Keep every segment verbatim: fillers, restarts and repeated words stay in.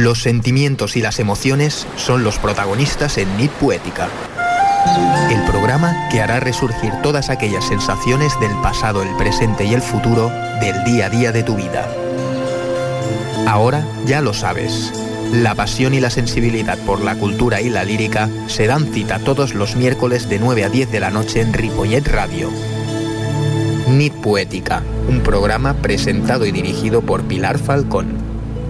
Los sentimientos y las emociones son los protagonistas en Nit Poética, el programa que hará resurgir todas aquellas sensaciones del pasado, el presente y el futuro del día a día de tu vida. Ahora ya lo sabes, la pasión y la sensibilidad por la cultura y la lírica se dan cita todos los miércoles de nueve a diez de la noche en Ripollet Radio. Nit Poética, un programa presentado y dirigido por Pilar Falcón.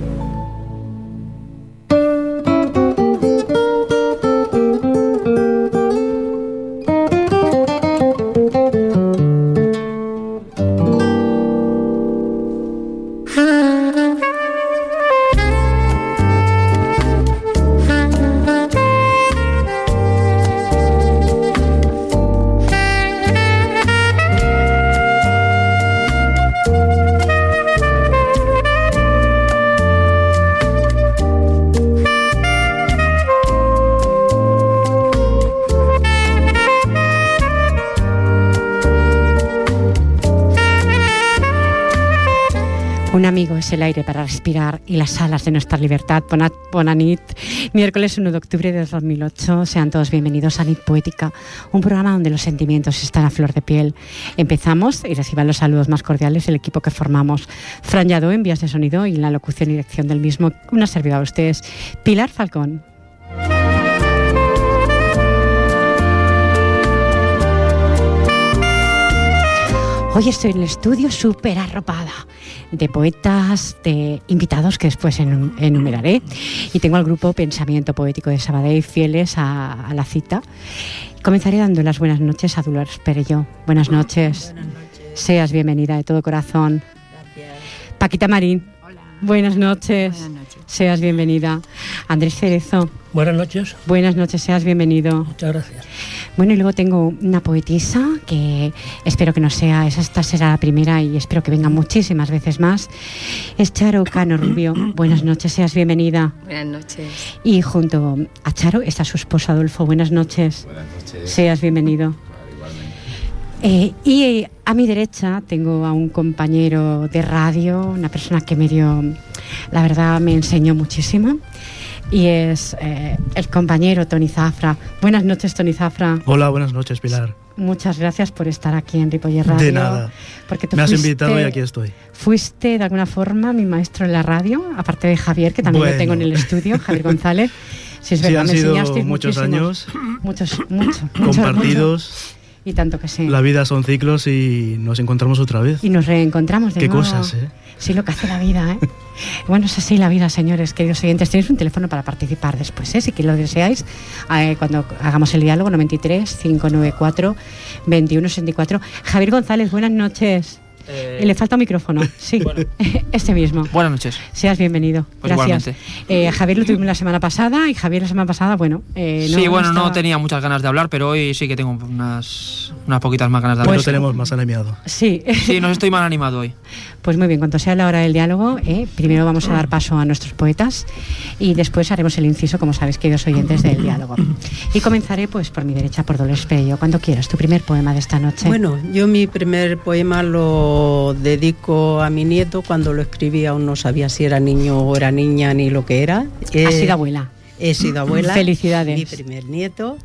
Un amigo es el aire para respirar y las alas de nuestra libertad. Bona, bona nit. Miércoles uno de octubre de dos mil ocho. Sean todos bienvenidos a Nit Poética, un programa donde los sentimientos están a flor de piel. Empezamos y reciban los saludos más cordiales el equipo que formamos. Fran Lladó en vías de sonido y en la locución y dirección del mismo. Una servidora a ustedes, Pilar Falcón. Hoy estoy en el estudio súper arropada de poetas, de invitados que después enumeraré. Y tengo al grupo Pensamiento Poético de Sabadell, fieles a, a la cita. Comenzaré dando las buenas noches a Dolores Perelló. Buenas noches. Buenas noches. Seas bienvenida de todo corazón. Gracias. Paquita Marín. Hola. Buenas noches. Buenas noches. Seas bienvenida. Andrés Cerezo. Buenas noches. Buenas noches, seas bienvenido. Muchas gracias. Bueno, y luego tengo una poetisa que espero que no sea, esta será la primera y espero que venga muchísimas veces más. Es Charo Cano Rubio. Buenas noches, seas bienvenida. Buenas noches. Y junto a Charo está su esposo Adolfo. Buenas noches. Buenas noches. Seas bienvenido. Eh, y a mi derecha tengo a un compañero de radio, una persona que me dio, la verdad, me enseñó muchísimo. Y es eh, el compañero Toni Zafra. Buenas noches, Toni Zafra. Hola, buenas noches, Pilar. Muchas gracias por estar aquí en Ripollet Radio. De nada. Porque tú Me has fuiste, invitado y aquí estoy. Fuiste de alguna forma mi maestro en la radio, aparte de Javier, que también bueno. lo tengo en el estudio, Javier González. Si es sí, verdad, han me sido enseñaste muchos años muchos, mucho, compartidos. Mucho, y tanto que sí. La vida son ciclos y nos encontramos otra vez. Y nos reencontramos de Qué nuevo. cosas, ¿eh? Sí, lo que hace la vida, ¿eh? Bueno, es así la vida, señores, queridos oyentes. Tenéis un teléfono para participar después, ¿eh? Si que lo deseáis, eh, cuando hagamos el diálogo, noventa y tres, cinco noventa y cuatro, veintiuno sesenta y cuatro. Javier González, buenas noches. Eh, Le falta un micrófono, sí, bueno. Este mismo. Buenas noches. Seas bienvenido. Pues gracias. Eh, Javier lo tuvimos la semana pasada y Javier la semana pasada, bueno... Eh, no, sí, bueno, no, no tenía muchas ganas de hablar, pero hoy sí que tengo unas, unas poquitas más ganas de hablar. Pues tenemos más animado. Sí. Sí, nos estoy más animado hoy. Pues muy bien, cuando sea la hora del diálogo, eh, primero vamos a dar paso a nuestros poetas y después haremos el inciso, como sabéis, queridos oyentes, del diálogo. Y comenzaré pues por mi derecha, por Dolores Perelló. Cuando quieras, tu primer poema de esta noche. Bueno, yo mi primer poema lo dedico a mi nieto. Cuando lo escribí aún no sabía si era niño o era niña ni lo que era. Eh, Has sido abuela. He sido abuela. Felicidades. Mi primer nieto.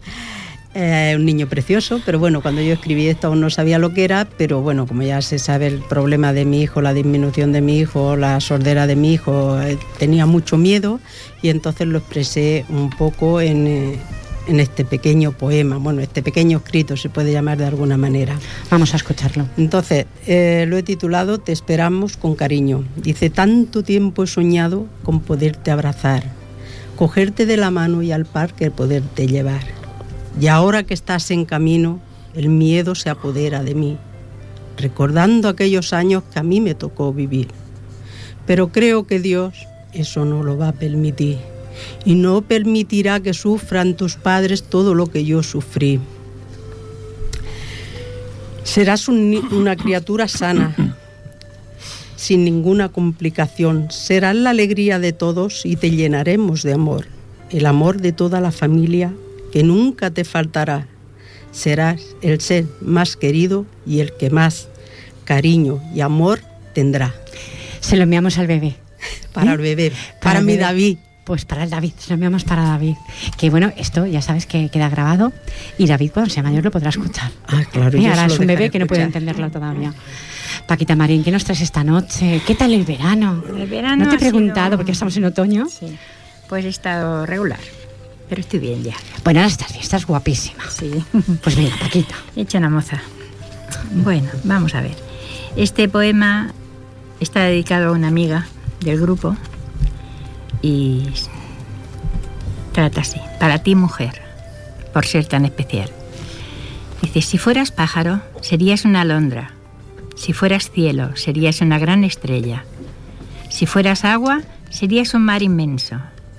Eh, un niño precioso, pero bueno, cuando yo escribí esto aún no sabía lo que era, pero bueno, como ya se sabe el problema de mi hijo, la disminución de mi hijo, la sordera de mi hijo, eh, tenía mucho miedo y entonces lo expresé un poco en, eh, en este pequeño poema, bueno, este pequeño escrito se puede llamar de alguna manera. Vamos a escucharlo. Entonces, eh, lo he titulado Te esperamos con cariño. Dice, tanto tiempo he soñado con poderte abrazar, cogerte de la mano y al parque poderte llevar. Y ahora que estás en camino, el miedo se apodera de mí, recordando aquellos años que a mí me tocó vivir. Pero creo que Dios eso no lo va a permitir, y no permitirá que sufran tus padres todo lo que yo sufrí. Serás un, una criatura sana, sin ninguna complicación. Serás la alegría de todos y te llenaremos de amor, el amor de toda la familia, que nunca te faltará. Serás el ser más querido y el que más cariño y amor tendrá. Se lo enviamos al bebé. Para ¿Eh? el bebé, para, para el mi bebé. David. pues para el David, nos enviamos para David. Que bueno, esto ya sabes que queda grabado y David cuando sea mayor lo podrá escuchar. Ah, claro. Y yo ahora se lo es un bebé dejaré que no puede escuchar. entenderlo todavía. Paquita Marín, ¿qué nos traes esta noche? ¿Qué tal el verano? El verano No te he ha sido- preguntado porque estamos en otoño. Sí, pues he estado regular, pero estoy bien ya. Bueno, ahora estás bien, estás guapísima. Sí, Pues venga, Paquita. he hecho una moza. Bueno, vamos a ver. Este poema está dedicado a una amiga del grupo y trata así. Para ti, mujer, por ser tan especial. Dice, si fueras pájaro, serías una alondra. Si fueras cielo, serías una gran estrella. Si fueras agua, serías un mar inmenso.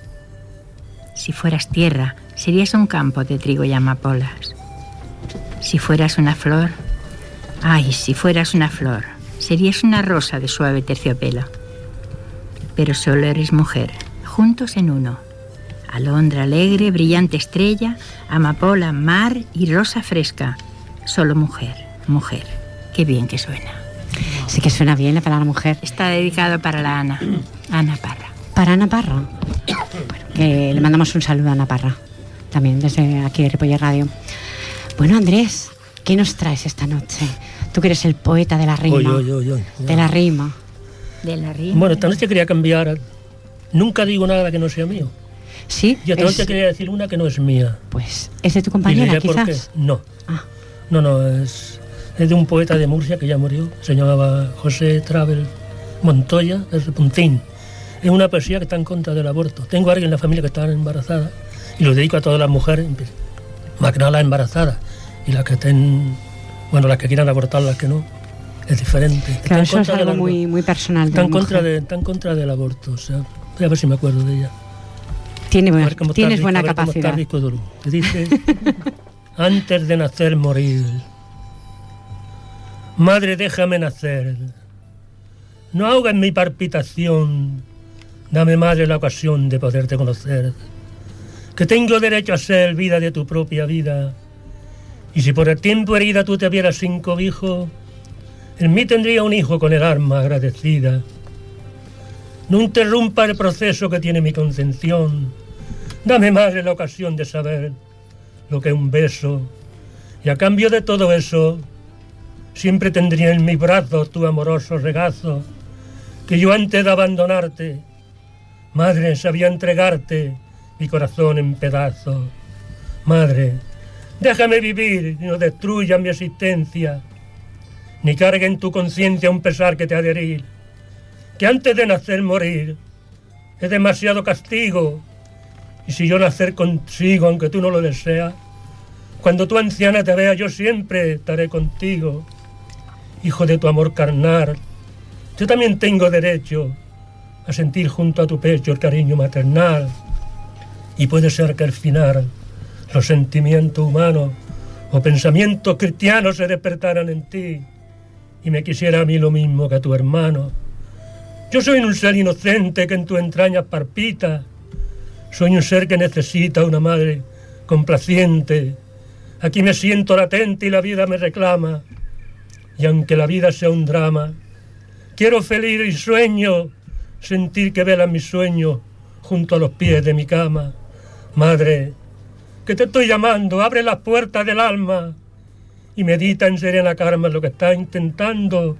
Si fueras tierra, serías un campo de trigo y amapolas. Si fueras una flor, ay, si fueras una flor, serías una rosa de suave terciopelo. Pero solo eres mujer, juntos en uno. Alondra alegre, brillante estrella, amapola, mar y rosa fresca. Solo mujer, mujer. Qué bien que suena. Sí que suena bien la palabra mujer. Está dedicado para la Ana, Ana Parra. Para Ana Parra. Bueno, que le mandamos un saludo a Ana Parra, también desde aquí de Ripollet Radio. Bueno, Andrés, ¿qué nos traes esta noche? Tú que eres el poeta de la rima. Oy, oy, oy, oy. De la rima. De la rima. Bueno, esta noche quería cambiar. Nunca digo nada que no sea mío. Sí, Y esta es, noche quería decir una que no es mía. pues es de tu Y compañera, diré por qué. quizás. No, Ah, no, no, es, es de un poeta de Murcia que ya murió. Se llamaba José Travel Montoya, es de Puntín. Es una poesía que está en contra del aborto. Tengo a alguien en la familia que está embarazada y lo dedico a todas las mujeres, más que nada las embarazadas. Y las que estén, bueno, las que quieran abortar, las que no, es diferente. Está claro, en eso es contra algo del muy, aborto. muy personal. de Está la en, contra mujer. de, está en contra del aborto, o sea, voy a ver si me acuerdo de ella. Tiene A buena- ver cómo está tienes rico, buena a ver cómo está capacidad. rico Duro. Que dice, antes de nacer morir, madre déjame nacer, no ahogues mi palpitación, dame madre la ocasión de poderte conocer, que tengo derecho a ser vida de tu propia vida, y si por el tiempo herida tú te vieras sin cobijo, en mí tendría un hijo con el alma agradecida. No interrumpa el proceso que tiene mi concepción. Dame, madre, la ocasión de saber lo que es un beso. Y a cambio de todo eso, siempre tendría en mis brazos tu amoroso regazo, que yo antes de abandonarte, madre, sabía entregarte mi corazón en pedazos. Madre, déjame vivir y no destruya mi existencia, ni cargue en tu conciencia un pesar que te ha de herir. Que antes de nacer morir es demasiado castigo, y si yo nacer consigo, aunque tú no lo deseas, cuando tu anciana te vea yo siempre estaré contigo. Hijo de tu amor carnal, yo también tengo derecho a sentir junto a tu pecho el cariño maternal, y puede ser que al final los sentimientos humanos o pensamientos cristianos se despertaran en ti y me quisiera a mí lo mismo que a tu hermano. Yo soy un ser inocente que en tu entraña palpita. Soy un ser que necesita una madre complaciente. Aquí me siento latente y la vida me reclama. Y aunque la vida sea un drama, quiero feliz y sueño sentir que velan mis sueños junto a los pies de mi cama. Madre, que te estoy llamando, abre las puertas del alma y medita en serena calma lo que estás intentando.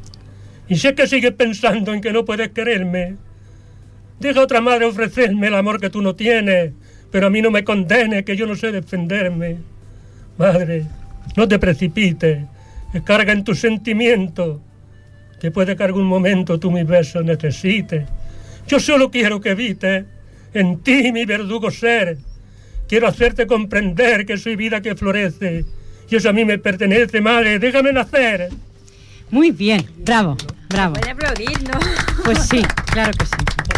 Y si es que sigues pensando en que no puedes quererme, deja a otra madre ofrecerme el amor que tú no tienes, pero a mí no me condenes, que yo no sé defenderme. Madre, no te precipites, carga en tus sentimientos, que puede que algún momento tú mis besos necesites. Yo solo quiero que evites en ti mi verdugo ser. Quiero hacerte comprender que soy vida que florece, y eso a mí me pertenece, madre, déjame nacer. Muy bien, bravo, bravo. Puede aplaudir, ¿no? Pues sí, claro que sí.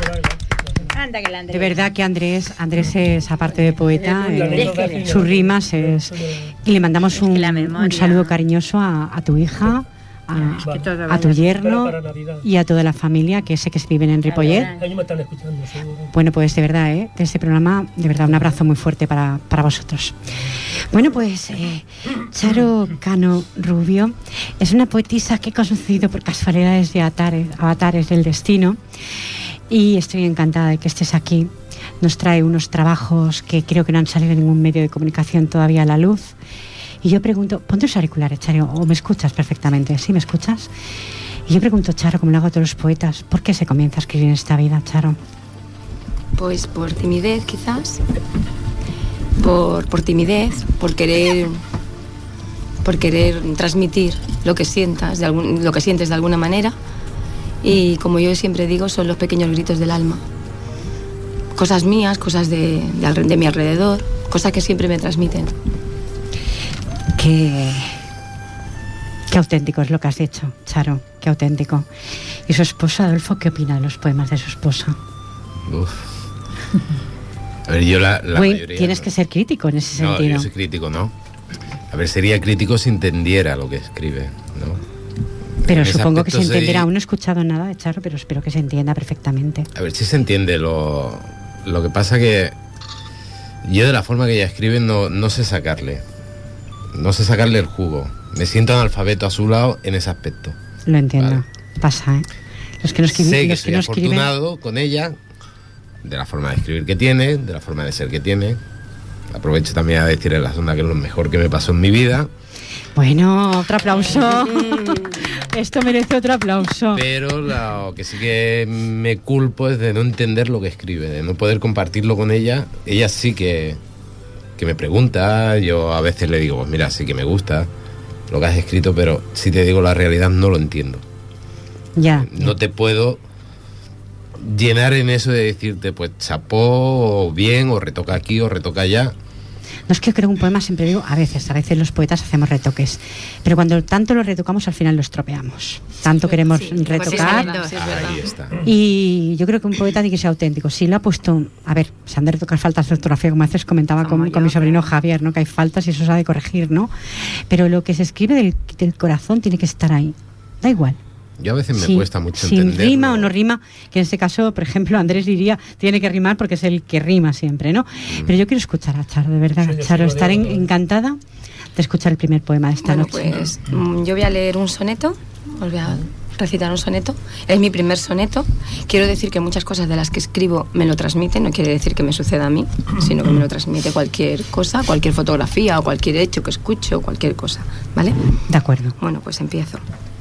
Anda que la Andrés. De verdad que Andrés, Andrés es, aparte de poeta, eh, Déjeme. sus rimas es... Y le mandamos un, que la memoria- un saludo cariñoso a, a tu hija, a, que todo a tu vaya- yerno Para Navidad. y a toda la familia que sé que viven en Ripollet. Ellos me están escuchando, seguro. Bueno, pues de verdad, ¿eh? de este programa, de verdad, un abrazo muy fuerte para, para vosotros. Bueno, pues eh, Charo Cano Rubio es una poetisa que he conocido por casualidades de avatares, avatares del destino, y estoy encantada de que estés aquí. nos trae unos trabajos que creo que no han salido en ningún medio de comunicación todavía a la luz. Y yo pregunto, ponte los auriculares, Charo, o me escuchas perfectamente, ¿sí me escuchas? Y yo pregunto, Charo, como lo hago a todos los poetas, ¿por qué se comienza a escribir en esta vida, Charo? Pues por timidez, quizás. Por, por timidez, por querer, por querer transmitir lo que sientas, de algún, lo que sientes de alguna manera. Y como yo siempre digo, son los pequeños gritos del alma. Cosas mías, cosas de, de, de mi alrededor, cosas que siempre me transmiten. Qué, qué auténtico es lo que has dicho, Charo, qué auténtico. ¿Y su esposo, Adolfo, qué opina de los poemas de su esposa? Uf. A ver, yo la, la Uy, mayoría... tienes ¿no? que ser crítico en ese no, sentido. yo soy crítico, ¿no? A ver, sería crítico si entendiera lo que escribe, ¿no? Pero En ese supongo que se aspecto entenderá. soy- Aún no he escuchado nada de Charo, pero espero que se entienda perfectamente. A ver si se entiende. Lo, lo que pasa que yo de la forma que ella escribe no, no sé sacarle. No sé sacarle el jugo. Me siento analfabeto a su lado en ese aspecto. Lo entiendo. Vale. Pasa, ¿eh? Los que no escriben, Sé que los soy que no escriben, afortunado con ella, de la forma de escribir que tiene, de la forma de ser que tiene. Aprovecho también a decir en la zona que es lo mejor que me pasó en mi vida. Bueno, otro aplauso. Esto merece otro aplauso. Pero lo que sí que me culpo es de no entender lo que escribe, de no poder compartirlo con ella. Ella sí que, que me pregunta, yo a veces le digo, pues mira, sí que me gusta lo que has escrito, pero si te digo la realidad no lo entiendo. Ya. No te puedo llenar en eso de decirte, pues chapó, o bien, o retoca aquí, o retoca allá. No es que yo creo que un poema, siempre digo, a veces, a veces los poetas hacemos retoques, pero cuando tanto lo retocamos al final lo estropeamos. Tanto queremos Sí, retocar. pues sí, es verdad. Ahí está. Y yo creo que un poeta tiene que ser auténtico. Si lo ha puesto, a ver, se han de retocar faltas de ortografía, como a veces comentaba Como con, con yo, mi sobrino pero- Javier, ¿no? Que hay faltas y eso se ha de corregir, ¿no? Pero lo que se escribe del, del corazón tiene que estar ahí. Da igual. Yo a veces me Sí, cuesta mucho si entenderlo. rima o no rima, que en este caso, por ejemplo, Andrés diría, tiene que rimar porque es el que rima siempre, ¿no? Mm. Pero yo quiero escuchar a Charo, de verdad, Sí, yo Charo, sí lo estaré digo en- todo. encantada de escuchar el primer poema de esta Bueno, noche. pues mm, yo voy a leer un soneto, os voy a recitar un soneto. Es mi primer soneto. Quiero decir que muchas cosas de las que escribo me lo transmiten, no quiere decir que me suceda a mí, sino que me lo transmite cualquier cosa, cualquier fotografía o cualquier hecho que escucho, cualquier cosa, ¿vale? De acuerdo. Bueno, pues empiezo.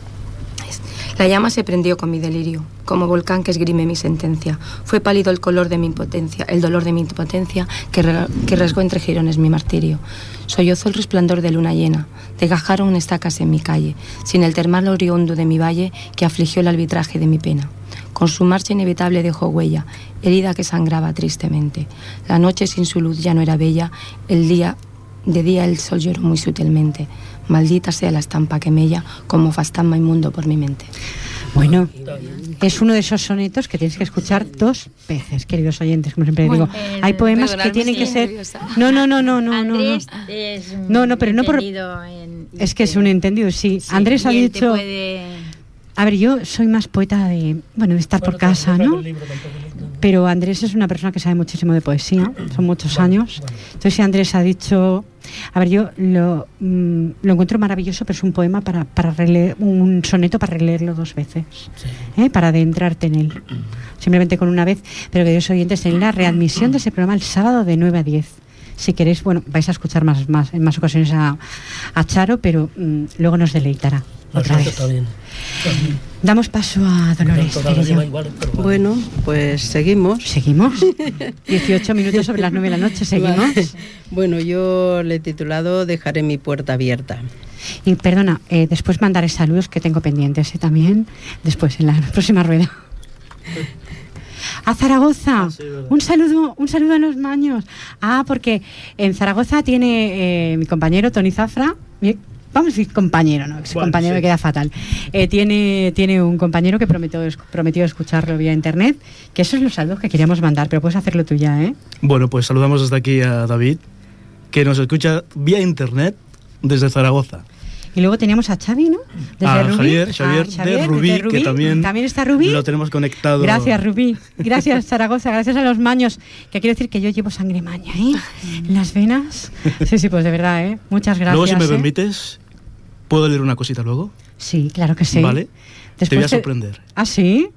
Es, La llama se prendió con mi delirio, como volcán que esgrime mi sentencia. Fue pálido el color de mi impotencia, el dolor de mi impotencia que, re- que rasgó entre jirones mi martirio. Sollozó el resplandor de luna llena, desgajaron estacas en mi calle, sin el termal oriundo de mi valle que afligió el arbitraje de mi pena. Con su marcha inevitable dejó huella, herida que sangraba tristemente. La noche sin su luz ya no era bella, el día, de día el sol lloró muy sutilmente. Maldita sea la estampa que mella como fantasma inmundo por mi mente. Bueno, es uno de esos sonetos que tienes que escuchar dos veces, queridos oyentes, como siempre Bueno, digo. eh, Hay poemas que perdonadme, tienen que estoy ser... nerviosa. No, no, no, no, no, no, no. Andrés es un No, no, pero no por- entendido en- Es que es un entendido, sí. Sí, Andrés ha y él te dicho... puede- A ver, yo soy más poeta de, bueno, de estar por Bueno, casa, no traigo ¿no? el libro tampoco, ¿no? Pero Andrés es una persona que sabe muchísimo de poesía, son muchos Bueno, años. bueno. Entonces, si Andrés ha dicho, a ver, yo lo, mm, lo encuentro maravilloso, pero es un poema para, para releer, un soneto para releerlo dos veces, Sí. ¿eh? Para adentrarte en él. Simplemente con una vez, pero queridos oyentes, tenéis la readmisión de ese programa el sábado de nueve a diez. Si queréis, bueno, vais a escuchar más, más en más ocasiones a, a Charo, pero mm, luego nos deleitará No, otra eso vez. está bien. Damos paso a Dolores. Tanto cada diré yo. día igual, pero bueno. Bueno, pues seguimos. ¿Seguimos? dieciocho minutos sobre las nueve de la noche, ¿seguimos? Vale. Bueno, yo le he titulado Dejaré mi puerta abierta. Y perdona, eh, después mandaré saludos que tengo pendientes ¿eh? También, después en la próxima rueda. A Zaragoza, Ah, sí, verdad. un saludo, un saludo a los maños. Ah, porque en Zaragoza tiene eh, mi compañero Tony Zafra, mi- vamos a decir compañero, ¿no? Ese Bueno, compañero sí. me queda fatal. Eh, tiene, tiene un compañero que prometió, prometió escucharlo vía internet, que esos son los saludos que queríamos mandar, pero puedes hacerlo tú ya, ¿eh? Bueno, pues saludamos desde aquí a David, que nos escucha vía internet desde Zaragoza. Y luego teníamos a Xavi, ¿no? A Rubí. Javier, A Xavier, Xavier, de Rubí, desde que también, está Rubí. lo tenemos conectado. Gracias, Rubí. Gracias, Zaragoza. Gracias a los maños. Que quiero decir que yo llevo sangre maña, ¿eh? En las venas. Sí, sí, pues de verdad, ¿eh? Muchas gracias. Luego, si me ¿eh? permites, ¿puedo leer una cosita luego? Sí, claro que sí. Vale. Después Te voy a sorprender. ¿Ah, sí?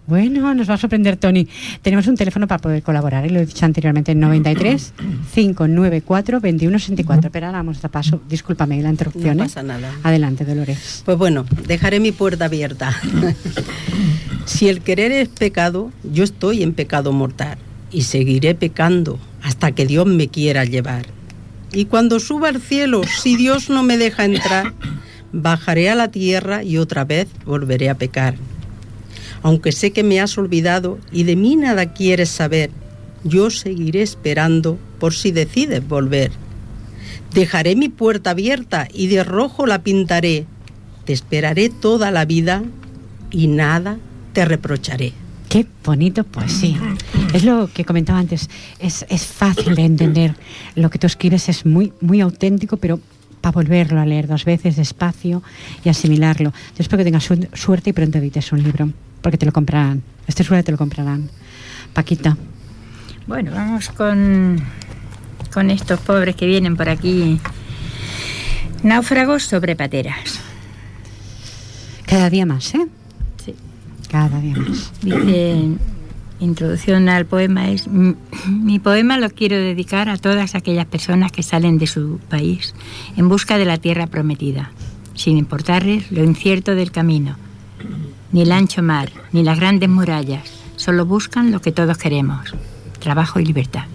Bueno, nos va a sorprender, Tony. Tenemos un teléfono para poder colaborar, ¿eh? Lo he dicho anteriormente, noventa y tres, cinco noventa y cuatro, veintiuno sesenta y cuatro. Pero ahora vamos a paso. Discúlpame la interrupción. No ¿eh? pasa nada. Adelante, Dolores. Pues bueno, dejaré mi puerta abierta. Si el querer es pecado, yo estoy en pecado mortal y seguiré pecando hasta que Dios me quiera llevar. Y cuando suba al cielo, si Dios no me deja entrar, bajaré a la tierra y otra vez volveré a pecar. Aunque sé que me has olvidado y de mí nada quieres saber, yo seguiré esperando por si decides volver. Dejaré mi puerta abierta y de rojo la pintaré. Te esperaré toda la vida y nada te reprocharé. Qué bonito poesía. Es lo que comentaba antes. Es, es fácil de entender. Lo que tú escribes es muy, muy auténtico, pero para volverlo a leer dos veces despacio y asimilarlo. Yo espero que tengas su- suerte y pronto edites un libro, porque te lo comprarán. Estoy segura que te lo comprarán. Paquita. Bueno, vamos con, con estos pobres que vienen por aquí. Náufragos sobre pateras. Cada día más, ¿eh? Sí. Cada día más. Dice, introducción al poema es: mi poema lo quiero dedicar a todas aquellas personas que salen de su país en busca de la tierra prometida, sin importarles lo incierto del camino, ni el ancho mar, ni las grandes murallas. Solo buscan lo que todos queremos: trabajo y libertad.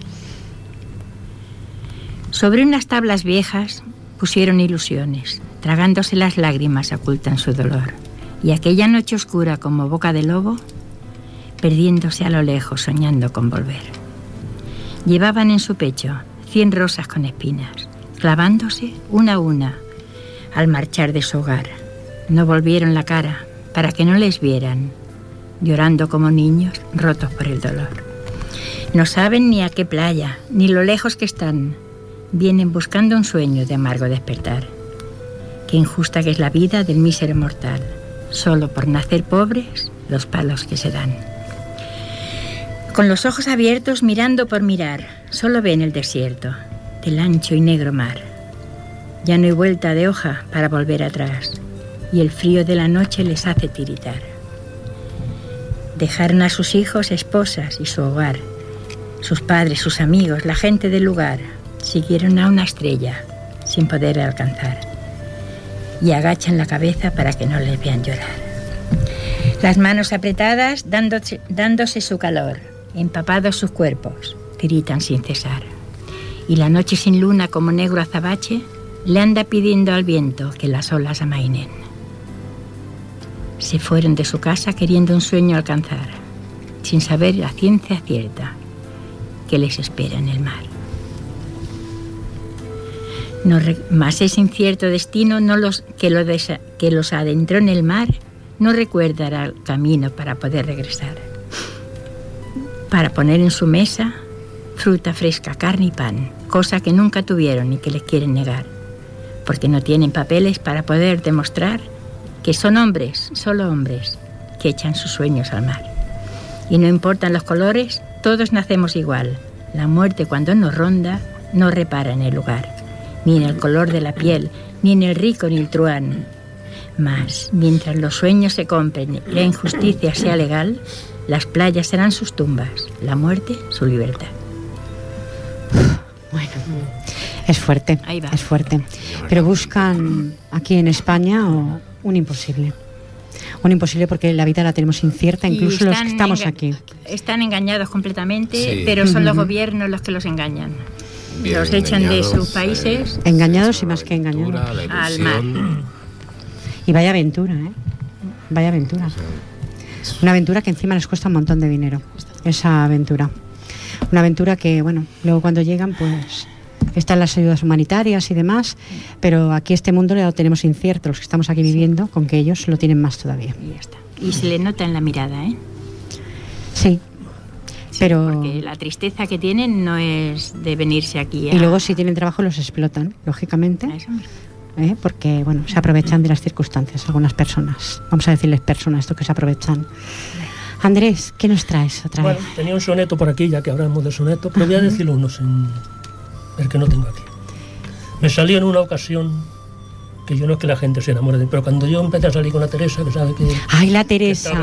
Sobre unas tablas viejas pusieron ilusiones, tragándose las lágrimas ocultan su dolor. Y aquella noche oscura como boca de lobo, perdiéndose a lo lejos, soñando con volver. Llevaban en su pecho cien rosas con espinas, clavándose una a una al marchar de su hogar. No volvieron la cara para que no les vieran, llorando como niños rotos por el dolor. No saben ni a qué playa, ni lo lejos que están. Vienen buscando un sueño de amargo despertar. Qué injusta que es la vida del mísero mortal. Solo por nacer pobres, los palos que se dan. Con los ojos abiertos, mirando por mirar, solo ven el desierto del ancho y negro mar. Ya no hay vuelta de hoja para volver atrás, y el frío de la noche les hace tiritar. Dejaron a sus hijos, esposas y su hogar, sus padres, sus amigos, la gente del lugar. Siguieron a una estrella sin poder alcanzar, y agachan la cabeza para que no les vean llorar. Las manos apretadas dándose, dándose su calor, empapados sus cuerpos, tiritan sin cesar. Y la noche sin luna como negro azabache le anda pidiendo al viento que las olas amainen. Se fueron de su casa queriendo un sueño alcanzar, sin saber a ciencia cierta que les espera en el mar. No re- mas ese incierto destino no los, que, lo desa- que los adentró en el mar no recuerda el camino para poder regresar, para poner en su mesa fruta fresca, carne y pan, cosa que nunca tuvieron y que les quieren negar, porque no tienen papeles para poder demostrar que son hombres, solo hombres, que echan sus sueños al mar. Y no importan los colores, todos nacemos igual. La muerte cuando nos ronda no repara en el lugar, ni en el color de la piel, ni en el rico ni el truán. Mas, mientras los sueños se compren y la injusticia sea legal, las playas serán sus tumbas, la muerte su libertad. Bueno, es fuerte, Ahí va. es fuerte. Pero buscan aquí en España o, un imposible. Un imposible porque la vida la tenemos incierta, Y incluso los están que estamos enga- aquí. Están engañados completamente, Sí. pero son los Ujú. gobiernos los que los engañan. Bien Los echan de engañados, sus países. eh, Engañados eso, y más que la aventura, engañados. la Al ilusión. Y vaya aventura, ¿eh? Vaya aventura. Una aventura que encima les cuesta un montón de dinero. Esa aventura. Una aventura que, bueno, luego cuando llegan, pues están las ayudas humanitarias y demás, pero aquí este mundo lo tenemos incierto, los que estamos aquí viviendo, con que ellos lo tienen más todavía. Y ya está. Y se le nota en la mirada, ¿eh? Sí, Sí, pero... porque la tristeza que tienen no es de venirse aquí a... Y luego si tienen trabajo los explotan, lógicamente, a eso. ¿eh? Porque, bueno, se aprovechan de las circunstancias algunas personas. Vamos a decirles personas, esto que se aprovechan. Andrés, ¿qué nos traes otra Bueno, vez? tenía un soneto por aquí, ya que hablamos de soneto, pero voy a decir uno sin el que no tengo aquí. Me salió en una ocasión, que yo no es que la gente se enamore de mí, pero cuando yo empecé a salir con la Teresa, que sabe que, Ay, la que Teresa. estaba viudo y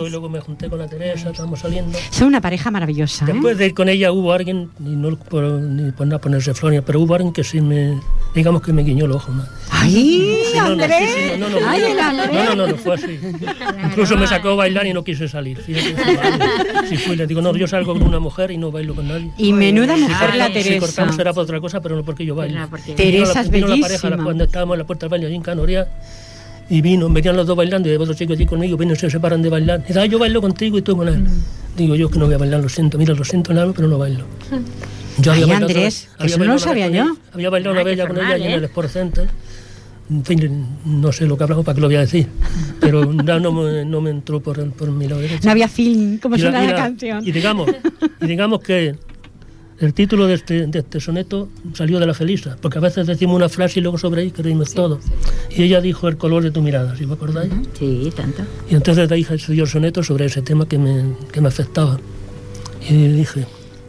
y luego me junté con la Teresa, estábamos saliendo. Son una pareja maravillosa, ¿eh? Después de ir con ella hubo alguien, y no por, ni por nada ponerse floria, pero hubo alguien que sí me, digamos que me guiñó el ojo, ¿no? ¡Ay, Sí, no, no, Andrés! sí, sí, no, no, no, ¡Ay, no, el Andrés! no, no, no, no, fue así. Incluso me sacó a bailar y no quise salir. Fíjate, sí fui, le digo, no, yo salgo con una mujer y no bailo con nadie. Y menuda Si mujer la cortamos- Teresa. Si cortamos será por otra cosa, pero no porque yo bailo. No, porque- Teresa es Vino la- vino la pareja bellísima. cuando estábamos en la puerta del baño allí en Canoria, y vino, venían los dos bailando y otro chico allí conmigo, vienen y se separan de bailar. Y dice, ah, yo bailo contigo y tú con él. Digo, yo que no voy a bailar, lo siento, mira, lo siento, Lalo, pero no bailo. Yo Ay, había bailado otra Andrés, vez- que había eso no bailado lo una vez sabía con yo. ella- Había bailado una Ay, vez qué ya con ella formal, y en ¿eh? el Sport Center. En fin, no sé lo que hablamos, para qué lo voy a decir. Pero no, no, me, no me entró por, el- por mi lado derecho. No había feeling, como Y la- suena y la la- canción. Y digamos, y digamos que el título de este, de este soneto salió de la Felisa, porque a veces decimos una frase y luego sobre ahí creímos todo. Y ella dijo el color de tu mirada, ¿sí me acordáis? Sí, tanto. Y entonces de ahí estudió el soneto sobre ese tema que me, que me afectaba. Y dije,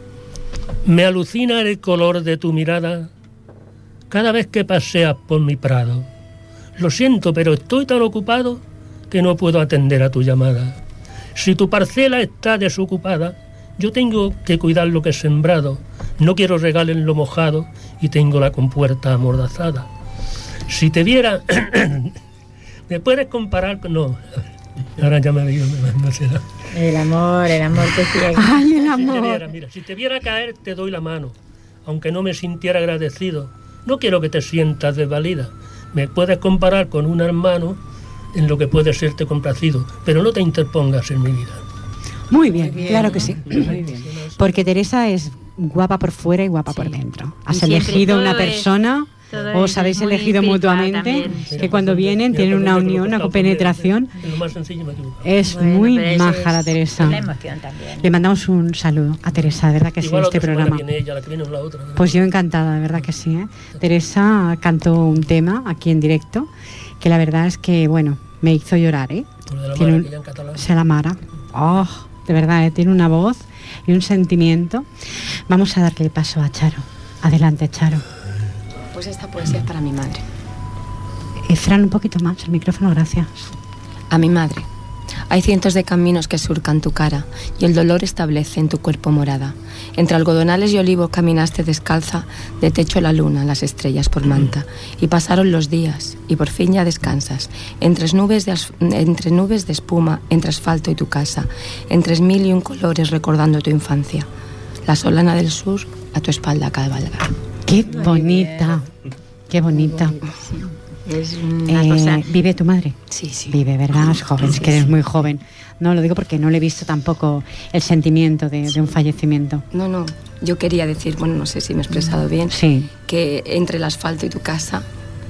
me alucina el color de tu mirada cada vez que paseas por mi prado. Lo siento, pero estoy tan ocupado que no puedo atender a tu llamada. Si tu parcela está desocupada, yo tengo que cuidar lo que he sembrado. No quiero regar en lo mojado y tengo la compuerta amordazada. Si te viera, ¿me puedes comparar con...? No, ahora ya me veo, me, me será. El amor, el amor te ciega. Ay, el Si te amor. viera, mira, si te viera caer, te doy la mano, aunque no me sintiera agradecido. No quiero que te sientas desvalida. Me puedes comparar con un hermano en lo que puede serte complacido, pero no te interpongas en mi vida. Muy bien, claro que sí. Porque Teresa es guapa por fuera y guapa por dentro. Has siempre elegido todo una es- persona, todo os es habéis muy elegido espiritual mutuamente, también. que cuando vienen tienen una unión, una compenetración. En lo más sencillo me equivoco. Es Bueno, muy pero eso maja la es- Teresa. es la emoción también. Le mandamos un saludo a Teresa, de verdad que sí, Igual en este otra semana programa. viene ella, la que viene es la otra. ¿verdad? Pues yo encantada, de verdad que sí. ¿eh? Teresa cantó un tema aquí en directo, que la verdad es que, bueno, me hizo llorar, ¿eh? Por lo de la Tiene Mara, un- que ya en catalán. Se la Mara. Oh, de verdad, ¿eh? Tiene una voz y un sentimiento. Vamos a darle paso a Charo. Adelante, Charo. Pues esta poesía es para mi madre. Y Fran, un poquito más el micrófono, gracias. A mi madre. Hay cientos de caminos que surcan tu cara y el dolor establece en tu cuerpo morada. Entre algodonales y olivos caminaste descalza, de techo a la luna, las estrellas por manta. Y pasaron los días y por fin ya descansas. Entre nubes de, as- entre nubes de espuma, entre asfalto y tu casa. Entre mil y un colores recordando tu infancia. La solana del sur a tu espalda cabalga. Qué bonita, qué bonita. Es una Eh, cosa... ¿Vive tu madre? Sí, sí. Vive, ¿verdad? Es joven, es que eres muy joven. No, lo digo porque no le he visto tampoco el sentimiento de, de un fallecimiento. No, no. Yo quería decir, bueno, no sé si me he expresado bien, Sí. que entre el asfalto y tu casa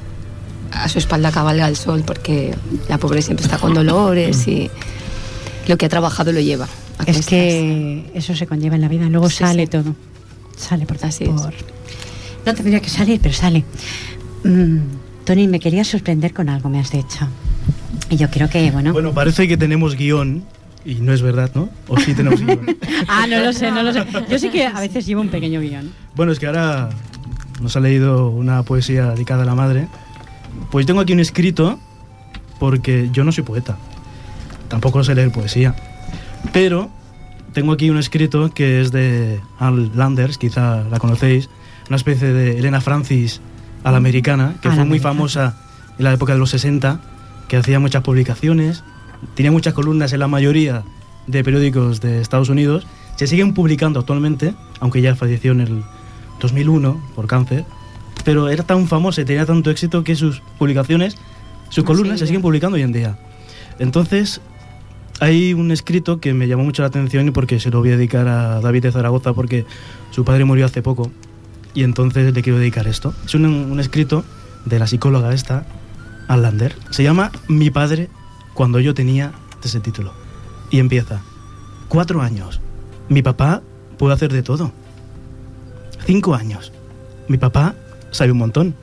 a su espalda cabalga el sol, porque la pobre siempre está con dolores y lo que ha trabajado lo lleva. a Es cuestas. que eso se conlleva en la vida, luego Sí, sale sí. todo. Sale por, Así es. por... No tendría que salir, pero sale. Mm, Tony, me querías sorprender con algo, me has dicho. Y yo creo que, bueno... Bueno, parece que tenemos guión, y no es verdad, ¿no? O sí tenemos guión. Ah, no lo sé, no lo sé. Yo sí que a veces llevo un pequeño guión. Bueno, es que ahora nos ha leído una poesía dedicada a la madre. Pues tengo aquí un escrito, porque yo no soy poeta. Tampoco sé leer poesía. Pero tengo aquí un escrito que es de Anne Landers, quizá la conocéis, una especie de Elena Francis a la americana, que A la fue muy americana. famosa en la época de los sesenta, que hacía muchas publicaciones, tenía muchas columnas en la mayoría de periódicos de Estados Unidos, se siguen publicando actualmente, aunque ya falleció en el dos mil uno por cáncer, pero era tan famosa y tenía tanto éxito que sus publicaciones, sus columnas se siguen publicando hoy en día. Entonces, hay un escrito que me llamó mucho la atención y porque se lo voy a dedicar a David de Zaragoza porque su padre murió hace poco y entonces le quiero dedicar esto. Es un, un escrito de la psicóloga esta, Ann Lander. Se llama Mi padre cuando yo tenía ese título. Y empieza. Cuatro años. Mi papá puede hacer de todo. Cinco años. Mi papá sabe un montón.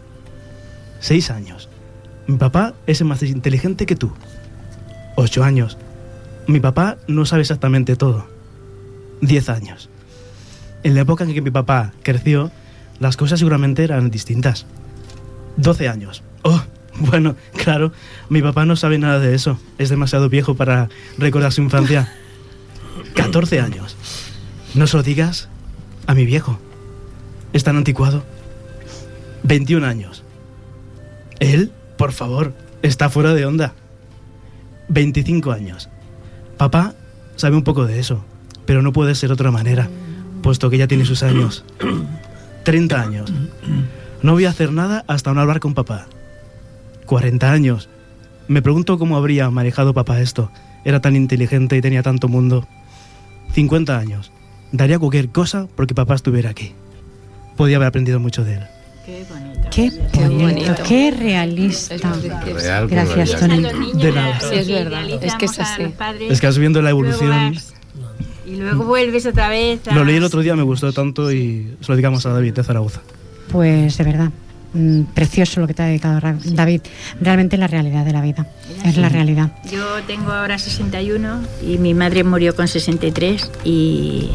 Seis años. Mi papá es más inteligente que tú. Ocho años. Mi papá no sabe exactamente todo. Diez años. En la época en que mi papá creció, las cosas seguramente eran distintas. Doce años. Oh, Bueno, claro, mi papá no sabe nada de eso. Es demasiado viejo para recordar su infancia. catorce años. No se lo digas a mi viejo. Es tan anticuado. veintiún años. Él, por favor, está fuera de onda. veinticinco años. Papá sabe un poco de eso, pero no puede ser de otra manera, puesto que ya tiene sus años. treinta años. No voy a hacer nada hasta no hablar con papá. cuarenta años. Me pregunto cómo habría manejado papá esto. Era tan inteligente y tenía tanto mundo. cincuenta años. Daría cualquier cosa porque papá estuviera aquí. Podía haber aprendido mucho de él. Qué bonito. Qué bonito, bonito. Qué realista. Real, Gracias, real. Tony. De nada. Sí, es verdad. Es que es así. Es que vas viendo la evolución. Y luego vuelves otra vez. A... Lo leí el otro día, me gustó tanto y se lo dedicamos a David de Zaragoza. Pues de verdad, mmm, precioso lo que te ha dedicado David. Realmente la realidad de la vida. Es la realidad. Yo tengo ahora sesenta y uno y mi madre murió con sesenta y tres y,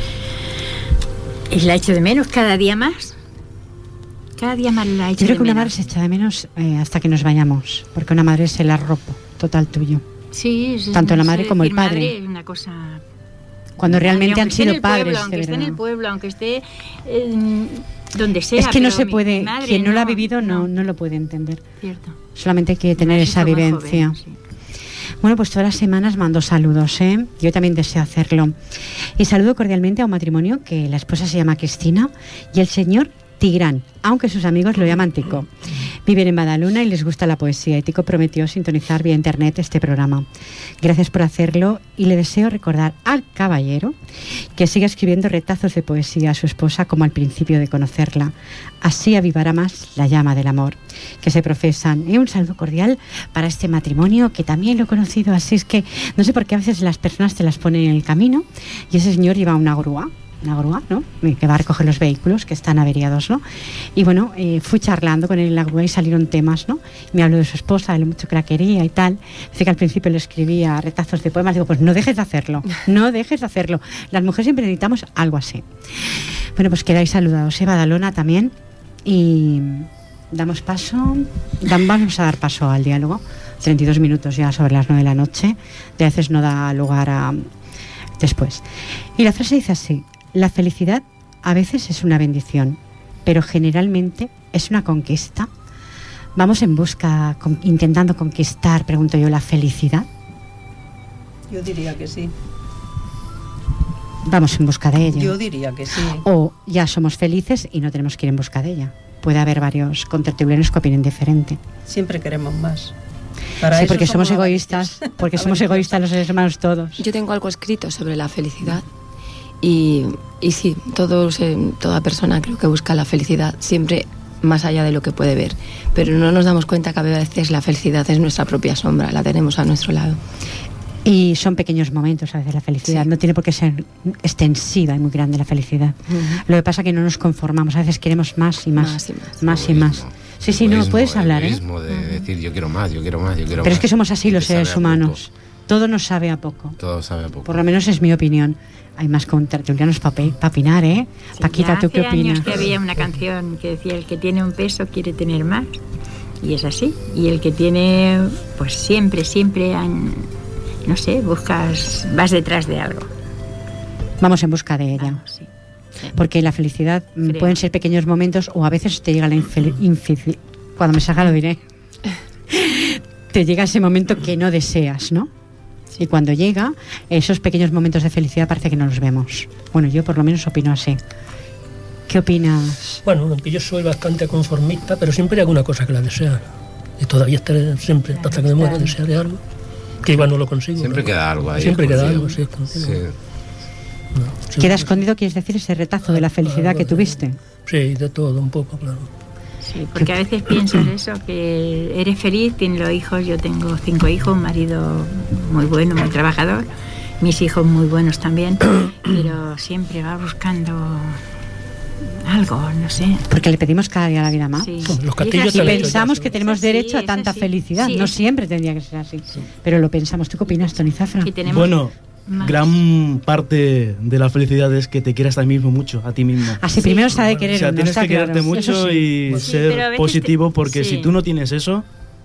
y la echo de menos cada día más. Cada día más la echo Yo creo de que una menos. madre se echa de menos eh, hasta que nos vayamos, porque una madre es el arropo total tuyo. Sí, es, Tanto no la madre sé, como el decir padre. Madre es una cosa... Cuando realmente Aunque han esté en sido el pueblo, padres, aunque de esté en verdad. el pueblo, aunque esté eh, donde sea. Es que no pero se mi- puede, mi madre quien no, lo ha no, vivido no, no. no lo puede entender. Cierto. Solamente hay que tener Más esa hizo más vivencia. joven, sí. Bueno, pues todas las semanas mando saludos, ¿eh? Yo también deseo hacerlo. Y saludo cordialmente a un matrimonio que la esposa se llama Cristina y el señor Tigrán, aunque sus amigos lo llaman Tico. Viven en Badalona y les gusta la poesía y Tico prometió sintonizar vía internet este programa. Gracias por hacerlo y le deseo recordar al caballero que siga escribiendo retazos de poesía a su esposa como al principio de conocerla. Así avivará más la llama del amor que se profesan. Y un saludo cordial para este matrimonio que también lo he conocido, así es que no sé por qué a veces las personas te las ponen en el camino y ese señor lleva una grúa. Una grúa, ¿no? Que va a recoger los vehículos que están averiados, ¿no? Y bueno, eh, fui charlando con él en la grúa y salieron temas, ¿no? Me habló de su esposa, de lo mucho que la quería y tal. Dice que al principio le escribía retazos de poemas. Digo, pues no dejes de hacerlo, no dejes de hacerlo. Las mujeres siempre necesitamos algo así. Bueno, pues quedáis saludados, ¿eh? Badalona también. Y damos paso, dan, vamos a dar paso al diálogo. treinta y dos minutos ya sobre las nueve de la noche. De a veces no da lugar a después. Y la frase dice así: la felicidad a veces es una bendición, pero generalmente es una conquista. Vamos en busca, con, intentando conquistar, pregunto yo, la felicidad. Yo diría que sí. Vamos en busca de ella. Yo diría que sí. O ya somos felices y no tenemos que ir en busca de ella. Puede haber varios contertulianos que opinen diferente. Siempre queremos más. Para sí, eso porque somos somos egoístas, porque somos egoístas los seres humanos todos. Yo tengo algo escrito sobre la felicidad y, y sí, todos, eh, toda persona creo que busca la felicidad siempre más allá de lo que puede ver, pero no nos damos cuenta que a veces la felicidad es nuestra propia sombra, la tenemos a nuestro lado. Y son pequeños momentos a veces la felicidad, Sí. no tiene por qué ser extensiva y muy grande la felicidad. Uh-huh. Lo que pasa es que no nos conformamos, a veces queremos más y más, Más y más. más y más. Egoísmo. Sí, sí, no, Egoísmo, puedes hablar, ¿eh? egoísmo de decir yo quiero más, yo quiero más, yo quiero Pero más. es que somos así Y los te sabe seres a humanos. poco. Todo nos sabe a poco. Todo sabe a poco. Por lo menos es mi opinión. Hay más contertulianos para pa opinar, ¿eh? Sí, Paquita, ya ¿tú qué hace años opinas? que había una canción que decía: el que tiene un peso quiere tener más. Y es así. Y el que tiene, pues siempre, siempre, han- no sé, buscas, vas detrás de algo. Vamos en busca de ella. Vamos, sí. Sí. Porque la felicidad mm, Creo. pueden ser pequeños momentos o a veces te llega la infelicidad. Cuando me salga lo diré. Te llega ese momento que no deseas, ¿no? Y cuando llega, esos pequeños momentos de felicidad parece que no los vemos. Bueno, yo por lo menos opino así. ¿Qué opinas? Bueno, aunque yo soy bastante conformista, pero siempre hay alguna cosa que la desea. Y todavía estaré siempre, hasta que me muera, desearé algo. Que igual no lo consigo. Siempre pero queda algo ahí. Siempre queda escondido. algo, sí, escondido. Sí. No, siempre- ¿Queda escondido, quieres decir, ese retazo de la felicidad que tuviste? Sí, de todo, un poco, claro. Sí, porque a veces piensas eso, que eres feliz, tienes los hijos, yo tengo cinco hijos, un marido muy bueno, muy trabajador, mis hijos muy buenos también, pero siempre va buscando algo, no sé. Porque le pedimos cada día a la vida más. Sí. Los Y es castillos así. Y están hechos ya, pensamos sí. que tenemos Es así, derecho a es tanta así. felicidad. Sí, no es- siempre tendría que ser así. Pero lo pensamos. ¿Tú qué opinas, Tony Zafra? Que tenemos Bueno, más. gran parte de la felicidad es que te quieras a ti mismo mucho, a ti mismo. Así Sí. primero está de O querer sea, uno, tienes está que claro. quererte Eso mucho sí. y Sí, ser pero a veces positivo, te- porque sí. si tú no tienes eso,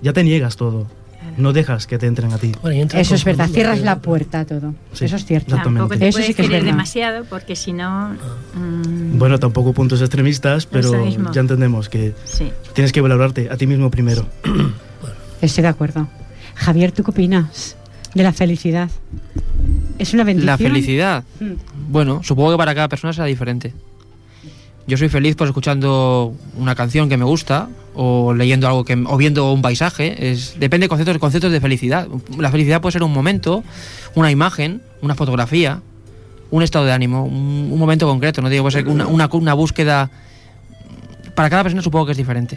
ya te niegas todo. No dejas que te entren a ti. Eso es verdad, cierras la puerta a todo. Sí, eso es cierto. Tampoco te Eso puedes sí que es querer verdad. demasiado, porque si no... mmm, Bueno, tampoco puntos extremistas, pero Eso mismo. ya entendemos que sí. tienes que valorarte a ti mismo primero. Estoy de acuerdo. Javier, ¿tú qué opinas de la felicidad? ¿Es una bendición? La felicidad. Mm. Bueno, supongo que para cada persona será diferente. Yo soy feliz pues escuchando una canción que me gusta, o leyendo algo que, o viendo un paisaje. Es, depende de conceptos, conceptos de felicidad. La felicidad puede ser un momento, una imagen, una fotografía, un estado de ánimo, un, un momento concreto. No digo, puede ser una, una, una búsqueda. Para cada persona supongo que es diferente.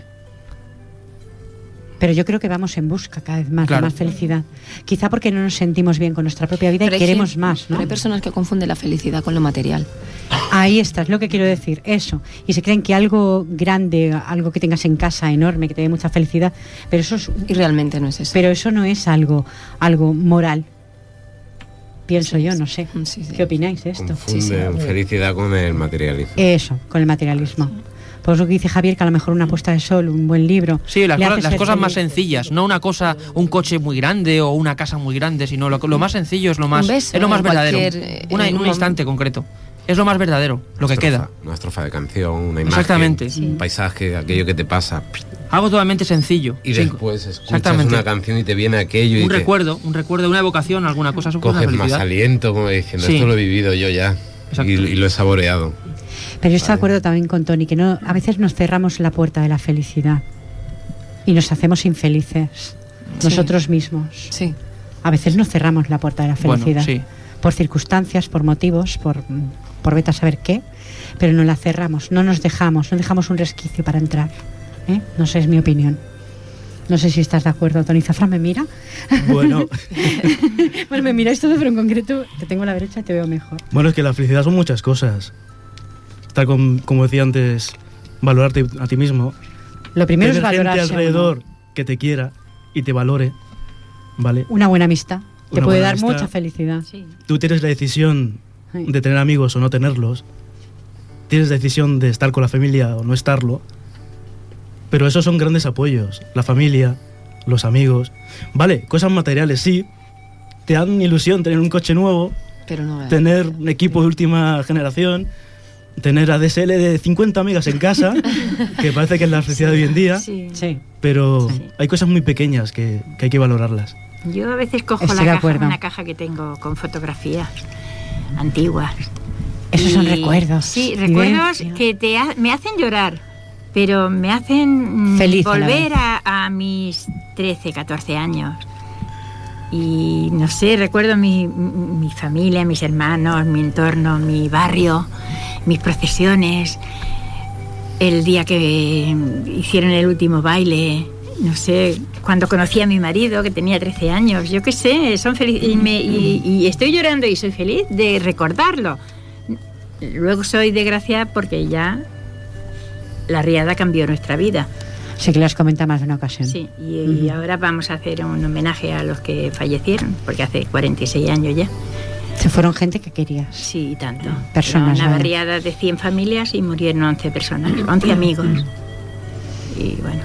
Pero yo creo que vamos en busca cada vez más Claro. de más felicidad. Quizá porque no nos sentimos bien con nuestra propia vida Pero y hay queremos gente- más, ¿no? Hay personas que confunden la felicidad con lo material. Ahí está, es lo que quiero decir, eso. Y se creen que algo grande, algo que tengas en casa enorme, que te dé mucha felicidad, pero eso es, Y realmente no es eso. pero eso no es algo, algo moral. Pienso Sí, yo, sí. no sé. Sí, sí. ¿Qué opináis de esto? Confunden felicidad con el materialismo. Eso, con el materialismo. Por eso que dice Javier, que a lo mejor una puesta de sol, un buen libro. Sí, las, le cosas, hace las ser cosas más feliz. sencillas, no una cosa, un coche muy grande o una casa muy grande, sino lo, lo más sencillo es lo más, Un beso es lo más en verdadero. cualquier, eh, Una, en un un instante concreto. Es lo más verdadero, lo que Una queda. estrofa, Una estrofa de canción, una imagen, Exactamente. un paisaje, aquello que te pasa. Algo totalmente sencillo. Y Sin- después escuchas Exactamente. una canción y te viene aquello y un te recuerdo, un recuerdo, una evocación, alguna cosa, eso fue una coges más felicidad. aliento, como diciendo, Sí. esto lo he vivido yo ya. Exacto. Y, y lo he saboreado. Pero yo estoy de Vale. acuerdo también con Tony, que no, a veces nos cerramos la puerta de la felicidad y nos hacemos infelices Sí. nosotros mismos. Sí. A veces nos cerramos la puerta de la Bueno, felicidad. sí. Por circunstancias, por motivos, por, por vete a saber qué, pero no la cerramos, no nos dejamos, no dejamos un resquicio para entrar. ¿eh? No sé, es mi opinión. No sé si estás de acuerdo, Tony. Zafra me mira. Bueno, Bueno, me miráis todo, pero en concreto te tengo a la derecha y te veo mejor. bueno, es que la felicidad son muchas cosas. Tal com- como decía antes, valorarte a ti mismo. Lo primero es Tener gente valorarse a uno. alrededor que te quiera y te valore, ¿vale? Una buena amistad te Una puede buena dar amistad. mucha felicidad. Sí. Tú tienes la decisión Sí. de tener amigos o no tenerlos. Tienes la decisión de estar con la familia o no estarlo. Pero esos son grandes apoyos. La familia, los amigos. Vale, cosas materiales, sí. Te dan ilusión tener un coche nuevo, Pero no. tener un equipo de última generación, tener A D S L de cincuenta megas en casa, que parece que es la felicidad de hoy en día. Sí. Sí. Pero Sí. hay cosas muy pequeñas que, que hay que valorarlas. Yo a veces cojo Estoy la de caja, acuerdo. una caja que tengo con fotografías antiguas. Esos son Y- recuerdos. Sí, recuerdos vivencia. que te ha- me hacen llorar, pero me hacen mm, Feliz a la volver vez. a, a mis trece, catorce años. Y no sé, recuerdo mi, mi familia, mis hermanos, mi entorno, mi barrio, mis procesiones, el día que hicieron el último baile, no sé, cuando conocí a mi marido que tenía trece años, yo qué sé, son feliz y, me- y- y estoy llorando y soy feliz de recordarlo. Luego soy desgraciada porque ya la riada cambió nuestra vida. Sí que lo has comentado más de una ocasión. Sí, y, y Ujú. ahora vamos a hacer un homenaje a los que fallecieron, porque hace cuarenta y seis años ya. Se fueron gente que querías. Sí, y tanto. Personas, Era una vaya. barriada de cien familias y murieron once personas, once amigos. Y bueno.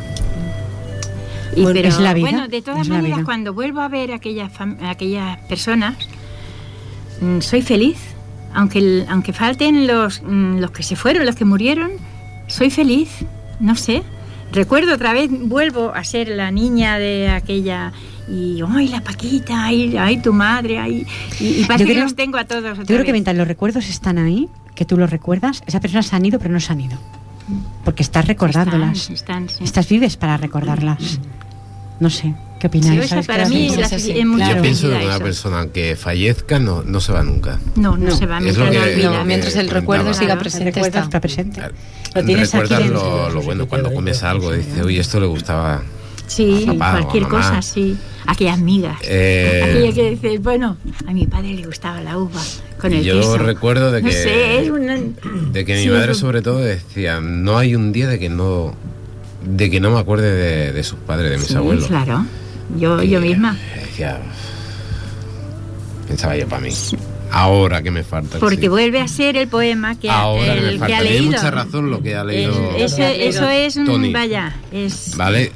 Y Bueno, pero, es la vida, bueno, de todas es la maneras, vida. cuando vuelvo a ver aquellas, fam- aquellas personas, mm, soy feliz. Aunque, el- aunque falten los, mm, los que se fueron, los que murieron, soy feliz. No sé. Recuerdo otra vez, vuelvo a ser la niña de aquella. Y, ¡ay, la Paquita! ¡Ay, ay tu madre! Ay, y, y parece Yo que creo- los tengo a todos otra Yo creo que vez. mientras los recuerdos están ahí, que tú los recuerdas, esas personas se han ido pero no se han ido. Porque estás recordándolas. Están, están, sí. Estás vives para recordarlas. No sé, ¿qué opináis? Sí, o sea, ¿Sabes para qué mí os la- digo? sí, es mucha claro. Yo pienso que felicidad una eso. persona que fallezca no, no se va nunca. No, no, No. se va Es mientras lo no que- olvida. No, mientras el comentaba. recuerdo siga Claro, presente. El recuerdo está. está presente. Lo tienes aquí Recuerdas dentro. lo, lo bueno cuando comes algo, dices, oye, esto le gustaba. Sí, a papá o a cualquier mamá. cosa, sí. Aquellas migas. Eh, Aquella que dices, bueno, a mi padre le gustaba la uva con el Yo queso. recuerdo de No que, sé, es una... de que mi sí, madre es un- sobre todo decía, no hay un día de que no de que no me acuerde de, de sus padres, de mis Sí, abuelos. claro. Yo, yo Y misma. Decía, pensaba yo para mí. Ahora que me falta. Porque sí. vuelve a ser el poema que, ha- Ahora que el me que falta. ha Tiene leído. mucha razón lo que ha leído. El- ese- eso es un... Tony. Vaya, es... Vale,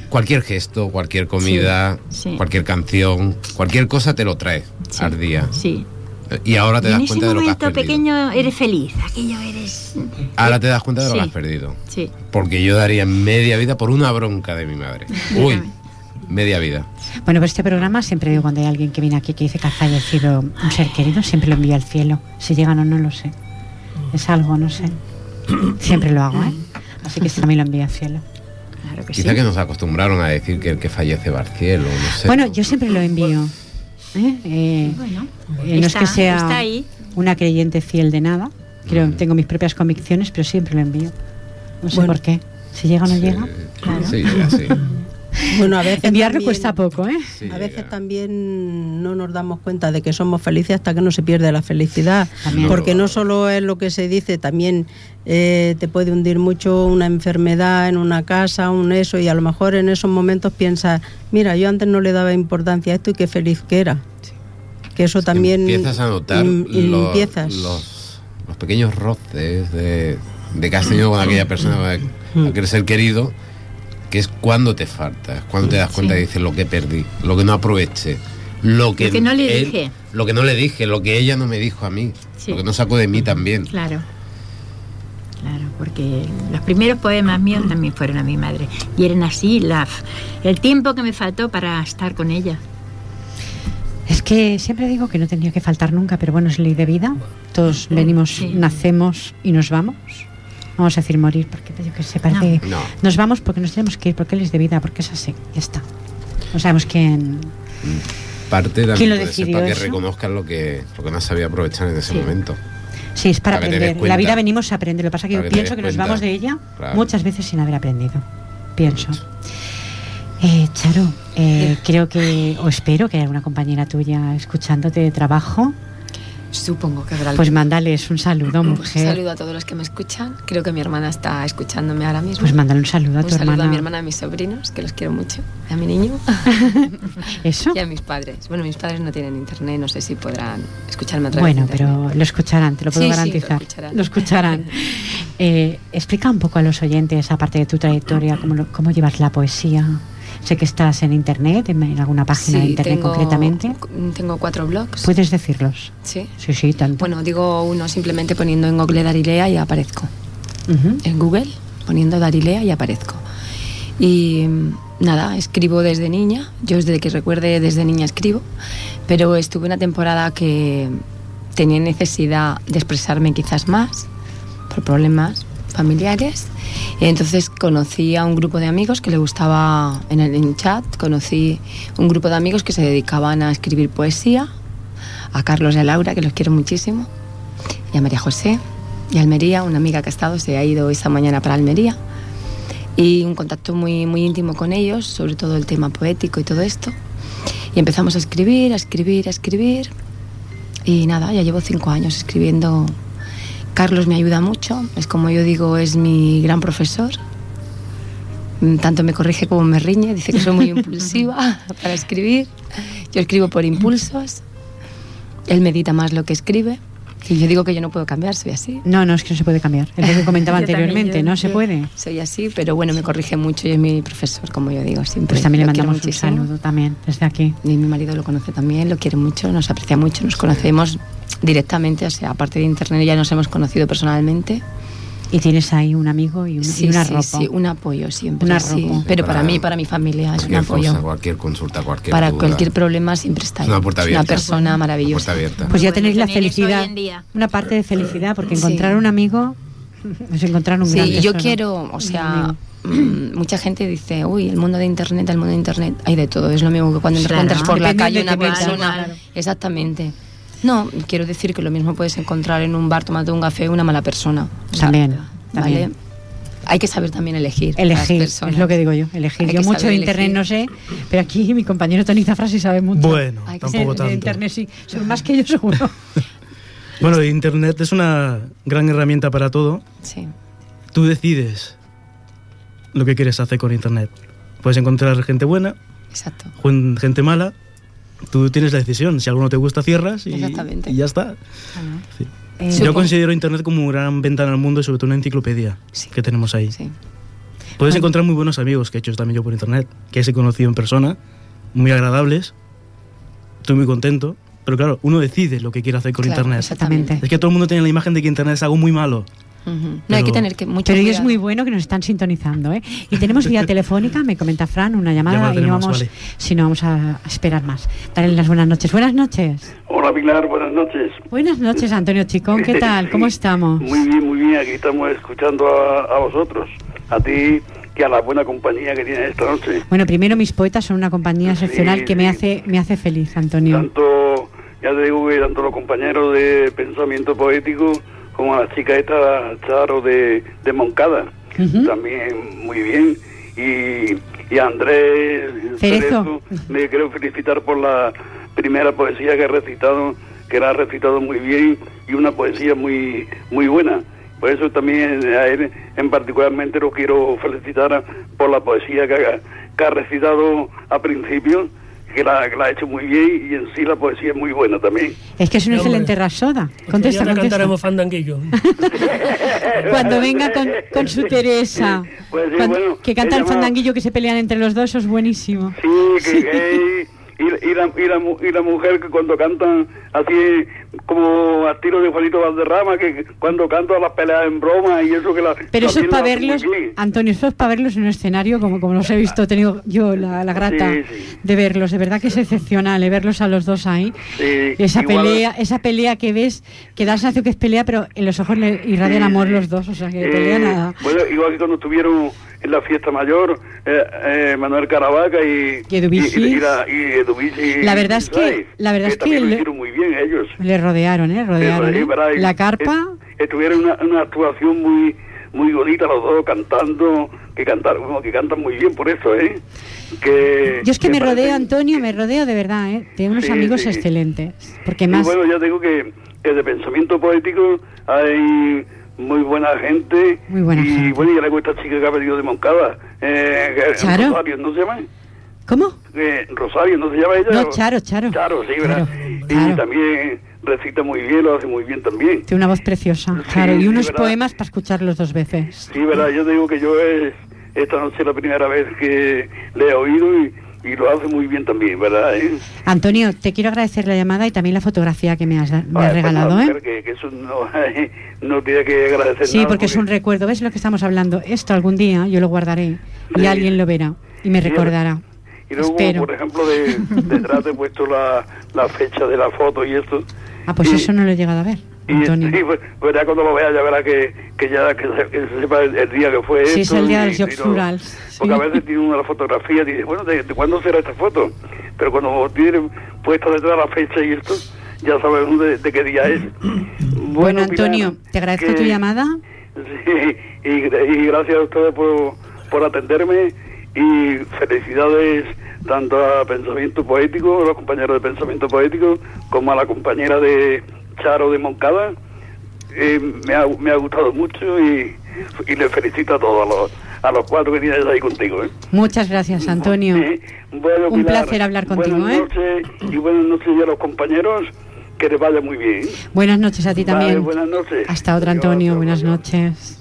cualquier gesto, cualquier comida, Sí, sí. cualquier canción, cualquier cosa te lo trae Sí, al día. Sí. Y ahora te Y das en cuenta ese de lo que has momento perdido. pequeño eres feliz, aquello eres... Ahora te das cuenta de lo Sí. que has perdido. Sí. Porque yo daría media vida por una bronca de mi madre. Uy, media vida. Bueno, pues este programa siempre digo, cuando hay alguien que viene aquí que dice que ha fallecido un ser querido, siempre lo envío al cielo. Si llegan o no, lo sé. Es algo, no sé. Siempre lo hago, ¿eh? Así que también lo envío al cielo. Claro que Quizá sí. que nos acostumbraron a decir que el que fallece va al cielo, no sé. Bueno, yo siempre lo envío. ¿eh? Eh, Bueno, eh, no está, es que sea está ahí. una creyente fiel de nada. Creo, tengo mis propias convicciones, pero siempre lo envío. No sé Bueno. por qué. Si llega o no Sí, llega. Claro. Sí, así. Bueno, a veces Enviarlo también- cuesta poco, ¿eh? Sí, A veces llega. también no nos damos cuenta de que somos felices hasta que no se pierde la felicidad. También. Porque no solo es lo que se dice, también eh, te puede hundir mucho una enfermedad en una casa, un eso, y a lo mejor en esos momentos piensas, mira, yo antes no le daba importancia a esto y qué feliz que era. Que eso también... Empiezas a notar em- lo- empiezas. los, los pequeños roces de, de que has tenido con aquella persona, con aquel ser querido, que es cuando te falta, es cuando te das cuenta Sí. y dices lo que perdí, lo que no aproveché, lo que, Lo que no le él- dije. lo que no le dije, lo que ella no me dijo a mí, Sí. lo que no sacó de mí también. Claro. Claro, porque los primeros poemas míos también fueron a mi madre. Y eran así, la, el tiempo que me faltó para estar con ella. Es que siempre digo que no tendría que faltar nunca, pero bueno, es ley de vida. Todos venimos, Sí. nacemos y nos vamos. Vamos a decir morir, porque yo que sé, parece que No. nos vamos porque nos tenemos que ir, porque él es de vida, porque es así, ya está. No sabemos quién. Parte también ¿Quién lo puede ser decidió para que eso? reconozcas lo que, lo que no has sabido aprovechar en ese Sí. momento. Sí, es para, Para que te des aprender. cuenta. La vida venimos a aprender. Lo que pasa es que Para yo que te pienso des que nos cuenta. vamos de ella Claro. muchas veces sin haber aprendido. Pienso. Eh, Charo, eh, creo que, o espero que haya una compañera tuya escuchándote de trabajo. Supongo que habrá Pues algún- mándales un saludo, Un mujer. saludo a todos los que me escuchan. Creo que mi hermana está escuchándome ahora mismo. Pues mándale un saludo a Un tu saludo hermana. a mi hermana y a mis sobrinos, que los quiero mucho. Y a mi niño. ¿Eso? Y a mis padres. Bueno, mis padres no tienen internet, no sé si podrán escucharme a través Bueno, de internet. pero lo escucharán, te lo puedo Sí, sí, lo garantizar. escucharán. Lo escucharán. Eh, explica un poco a los oyentes, aparte de tu trayectoria, cómo, lo- cómo llevas la poesía. Sé que estás en internet, en, en alguna página de Sí, internet tengo, concretamente. tengo cuatro blogs. ¿Puedes decirlos? Sí. Sí, sí, tanto. Bueno, digo uno simplemente poniendo en Google Darilea y aparezco. Ujú. En Google, poniendo Darilea y aparezco. Y mm, nada, escribo desde niña. Yo desde que recuerde, desde niña escribo. Pero estuve una temporada que tenía necesidad de expresarme quizás más por problemas familiares. Y entonces conocí a un grupo de amigos que le gustaba, en el en chat, conocí un grupo de amigos que se dedicaban a escribir poesía, a Carlos y a Laura, que los quiero muchísimo, y a María José, y a Almería, una amiga que ha estado, se ha ido esta mañana para Almería, y un contacto muy, muy íntimo con ellos, sobre todo el tema poético y todo esto. Y empezamos a escribir, a escribir, a escribir, y nada, ya llevo cinco años escribiendo. Carlos me ayuda mucho, es como yo digo, es mi gran profesor. Mm, Tanto me corrige como me riñe, dice que soy muy impulsiva para escribir. Yo escribo por impulsos, él medita más lo que escribe. Y yo digo que yo no puedo cambiar, soy así. No, no, es que no se puede cambiar. Es lo que comentaba Yo también, anteriormente, yo- no se yo- puede. Soy así, pero bueno, me corrige mucho y es mi profesor, como yo digo, siempre. Pues también le Lo quiero mandamos un muchísimo. saludo también desde aquí. Y mi marido lo conoce también, lo quiere mucho, nos aprecia mucho, nos conocemos directamente, o sea, aparte de internet ya nos hemos conocido personalmente. Y tienes ahí un amigo y, un, Sí, y una sí, ropa. sí, un apoyo siempre, Una sí. ropa. Pero para, Para mí, para mi familia, es un Cualquier apoyo. cosa, cualquier consulta, cualquier Para duda. cualquier problema siempre está ahí. Es una puerta Es una abierta. persona Una maravillosa. puerta abierta. Pues ya Bueno, tenéis la tener eso felicidad, hoy en día. una parte de felicidad, porque Sí. encontrar un amigo es encontrar un gran Sí, yo tesoro. quiero, o Un sea, amigo. mm, mucha gente dice, uy, el mundo de internet, el mundo de internet, hay de todo. Es lo mismo que cuando Claro, encuentras por la depende calle de una qué metas, persona. claro. Exactamente. No, quiero decir que lo mismo puedes encontrar en un bar tomando un café una mala persona. O sea, También, ¿vale? también. Hay que saber también elegir. a las Elegir, personas. es lo que digo yo, elegir. Hay Yo que mucho de saber internet elegir. no sé, pero aquí mi compañero Tony Zafra sí sabe mucho. Bueno, Hay que Sí, tampoco de tanto. internet sí, Sobre más que yo seguro. Bueno, internet es una gran herramienta para todo. Sí. Tú decides lo que quieres hacer con internet. Puedes encontrar gente buena, Exacto. juen- gente mala. Tú tienes la decisión. Si algo no te gusta, cierras y, Exactamente. y ya está. Sí. Eh, Yo Supongo- considero internet como una gran ventana al mundo y sobre todo una enciclopedia Sí. que tenemos ahí. Sí. Puedes bueno. encontrar muy buenos amigos que he hecho también yo por internet, que he conocido en persona, muy agradables. Estoy muy contento. Pero claro, uno decide lo que quiere hacer con claro, internet. Exactamente. Es que todo el mundo tiene la imagen de que internet es algo muy malo. Uh-huh. No, pero, hay que tener que mucho Pero cuidado. es muy bueno que nos están sintonizando, ¿eh? Y tenemos vía telefónica, me comenta Fran, una llamada y no vamos, vale. si no vamos a esperar más. Dale las buenas noches. Buenas noches. Hola Pilar, buenas noches. Buenas noches, Antonio Chicón, ¿qué tal? Sí, ¿cómo estamos? Muy bien, muy bien, aquí estamos escuchando a, a vosotros, a ti y a la buena compañía que tienes esta noche. Bueno, primero mis poetas son una compañía excepcional sí, que sí. me hace me hace feliz, Antonio. Tanto, ya te digo que tanto los compañeros de pensamiento poético como a la chica esta Charo de, de Moncada, uh-huh. también muy bien, y, y a Andrés Cerezo, me quiero felicitar por la primera poesía que ha recitado, que la ha recitado muy bien, y una poesía muy muy buena. Por eso también a él en particularmente lo quiero felicitar por la poesía que ha, que ha recitado a principio, que la, que la ha hecho muy bien, y en sí la poesía es muy buena también. Es que es un no, excelente rasoda. Contesta, contesta. Cantaremos fandanguillo. Cuando venga con, con su Teresa. Sí, pues sí, Cuando, bueno, que canta el llama... fandanguillo que se pelean entre los dos, eso es buenísimo. Sí, que, sí. que y, y, la, y, la, y la mujer que cuando cantan así como a tiro de Juanito Valderrama, que cuando cantan las peleas en broma y eso que la... Pero eso es para verlos, Antonio, eso es para verlos en un escenario como, como los he visto, he tenido yo la, la grata sí, sí. de verlos, de verdad que es excepcional, eh, verlos a los dos ahí. Sí, esa igual, pelea, esa pelea que ves, que da la sensación que es pelea, pero en los ojos le irradian sí, amor los dos, o sea que eh, pelea nada. Bueno, igual que cuando estuvieron en la fiesta mayor, eh, eh, Manuel Caravaca y y Eduvici. Y, y, la, y Eduvici, la verdad es que la verdad es que, que le, lo hicieron muy bien ellos. Le rodearon, eh, rodearon. Sí, ¿eh? La carpa. Es, estuvieron una, una actuación muy muy bonita los dos cantando, que cantaron, como que cantan muy bien por eso, eh. Que yo es que, que me parece... rodeo, Antonio, me rodeo de verdad, eh, de unos sí, amigos sí. excelentes, porque más. Y bueno, ya digo que, que de pensamiento poético hay muy buena gente. Muy buena y gente. bueno, y ahora con esta chica que ha venido de Moncada, eh, ¿Charo? Rosario, ¿no se llama? ¿Cómo? Eh, Rosario, ¿no se llama ella? No, Charo, Charo. Charo, sí, ¿verdad? Charo, y claro. también recita muy bien, lo hace muy bien también. Tiene una voz preciosa, sí, claro, y unos sí, poemas para escucharlos dos veces. Sí, verdad, yo digo que yo es esta noche la primera vez que le he oído y y lo hace muy bien también, ¿verdad? ¿Eh? Antonio, te quiero agradecer la llamada y también la fotografía que me has, me ah, has regalado, pues, ¿eh? Que, que eso no, no tiene que agradecer sí, nada. porque, porque es un recuerdo, ¿ves lo que estamos hablando? Esto algún día yo lo guardaré y sí. alguien lo verá y me recordará. Y luego, Espero. por ejemplo, de, detrás he puesto la, la fecha de la foto y esto. Ah, pues y, eso no lo he llegado a ver, Antonio. Y, sí, pues, pues ya cuando lo vea ya verá que, que ya que se, que se sepa el, el día que fue sí, esto. Sí, es el día y, de los Jocs Florals. Sí. Porque a veces tiene una fotografía y dice, bueno, ¿de, ¿de cuándo será esta foto? Pero cuando tiene puesta detrás la fecha y esto, ya sabemos de, de qué día es. Bueno, bueno Antonio, Pilar, te agradezco que, tu llamada. Sí, y, y gracias a ustedes por, por atenderme y felicidades tanto a Pensamiento Poético, a los compañeros de Pensamiento Poético, como a la compañera de Charo de Moncada. Eh, me, ha, me ha gustado mucho y, y les felicito a todos, a los, a los cuatro que tienes ahí contigo. ¿eh? Muchas gracias, Antonio. Sí, bueno, un Pilar, placer hablar contigo. Buenas noches ¿eh? y buenas noches a los compañeros, que les vaya muy bien. Buenas noches a ti vale, también. Buenas noches. Hasta otra, Antonio. Adiós, buenas adiós. noches.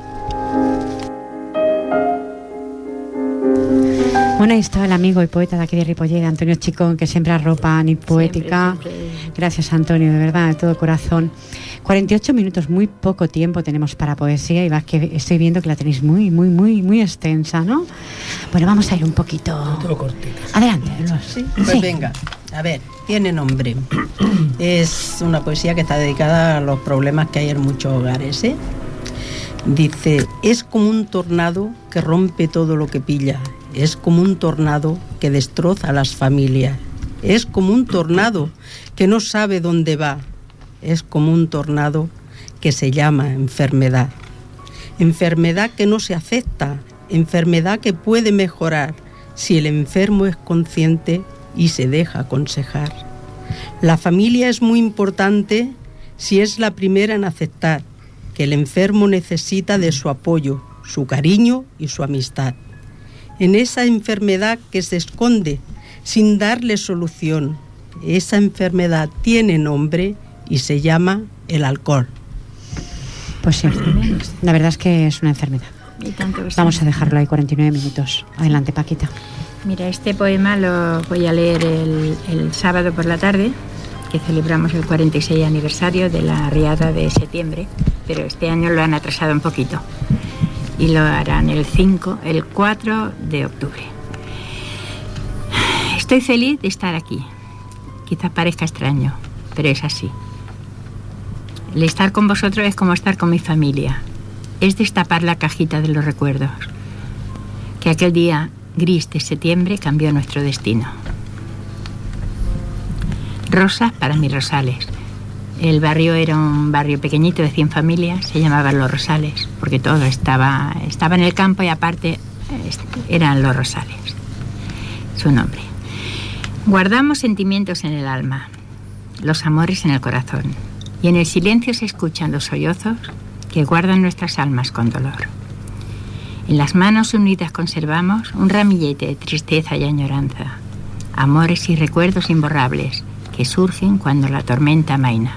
Bueno, ahí estaba el amigo y poeta de aquí de Ripollet, Antonio Chicón, que siempre arropa a Nit Poética. Siempre, siempre. Gracias, Antonio, de verdad, de todo corazón. cuarenta y ocho minutos, muy poco tiempo tenemos para poesía y vas que estoy viendo que la tenéis muy, muy, muy, muy extensa, ¿no? Bueno, vamos a ir un poquito... Adelante. ¿Sí? Pues sí. Venga, a ver, tiene nombre. Es una poesía que está dedicada a los problemas que hay en muchos hogares, ¿eh? Dice, es como un tornado que rompe todo lo que pilla. Es como un tornado que destroza a las familias. Es como un tornado que no sabe dónde va. Es como un tornado que se llama enfermedad. Enfermedad que no se acepta, enfermedad que puede mejorar si el enfermo es consciente y se deja aconsejar. La familia es muy importante si es la primera en aceptar que el enfermo necesita de su apoyo, su cariño y su amistad. En esa enfermedad que se esconde sin darle solución, esa enfermedad tiene nombre y se llama el alcohol. Pues sí, la verdad es que es una enfermedad. Y tanto que sí. Vamos a dejarlo ahí cuarenta y nueve minutos. Adelante, Paquita. Mira, este poema lo voy a leer el, el sábado por la tarde, que celebramos el cuarenta y seis aniversario de la riada de septiembre, pero este año lo han atrasado un poquito y lo harán el cinco, el cuatro de octubre. Estoy feliz de estar aquí. Quizás parezca extraño, pero es así. El estar con vosotros es como estar con mi familia. Es destapar la cajita de los recuerdos, que aquel día gris de septiembre cambió nuestro destino. Rosas para mis rosales. El barrio era un barrio pequeñito de cien familias, se llamaban Los Rosales, porque todo estaba, estaba en el campo y aparte eran Los Rosales, su nombre. Guardamos sentimientos en el alma, los amores en el corazón, y en el silencio se escuchan los sollozos que guardan nuestras almas con dolor. En las manos unidas conservamos un ramillete de tristeza y añoranza, amores y recuerdos imborrables que surgen cuando la tormenta amaina.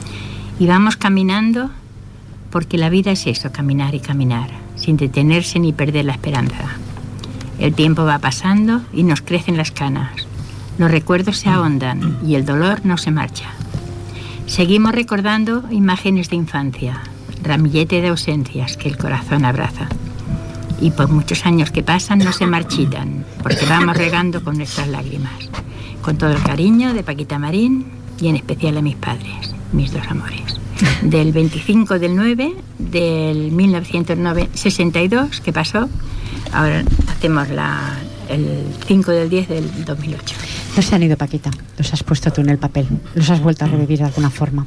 Y vamos caminando porque la vida es eso, caminar y caminar, sin detenerse ni perder la esperanza. El tiempo va pasando y nos crecen las canas, los recuerdos se ahondan y el dolor no se marcha. Seguimos recordando imágenes de infancia, ramillete de ausencias que el corazón abraza. Y por muchos años que pasan no se marchitan, porque vamos regando con nuestras lágrimas, con todo el cariño de Paquita Marín y en especial a mis padres, mis dos amores. Del veinticinco del nueve del mil novecientos sesenta y dos, que pasó, ahora hacemos la, el cinco del diez del dos mil ocho. No se han ido, Paquita, los has puesto tú en el papel, los has vuelto a revivir de alguna forma.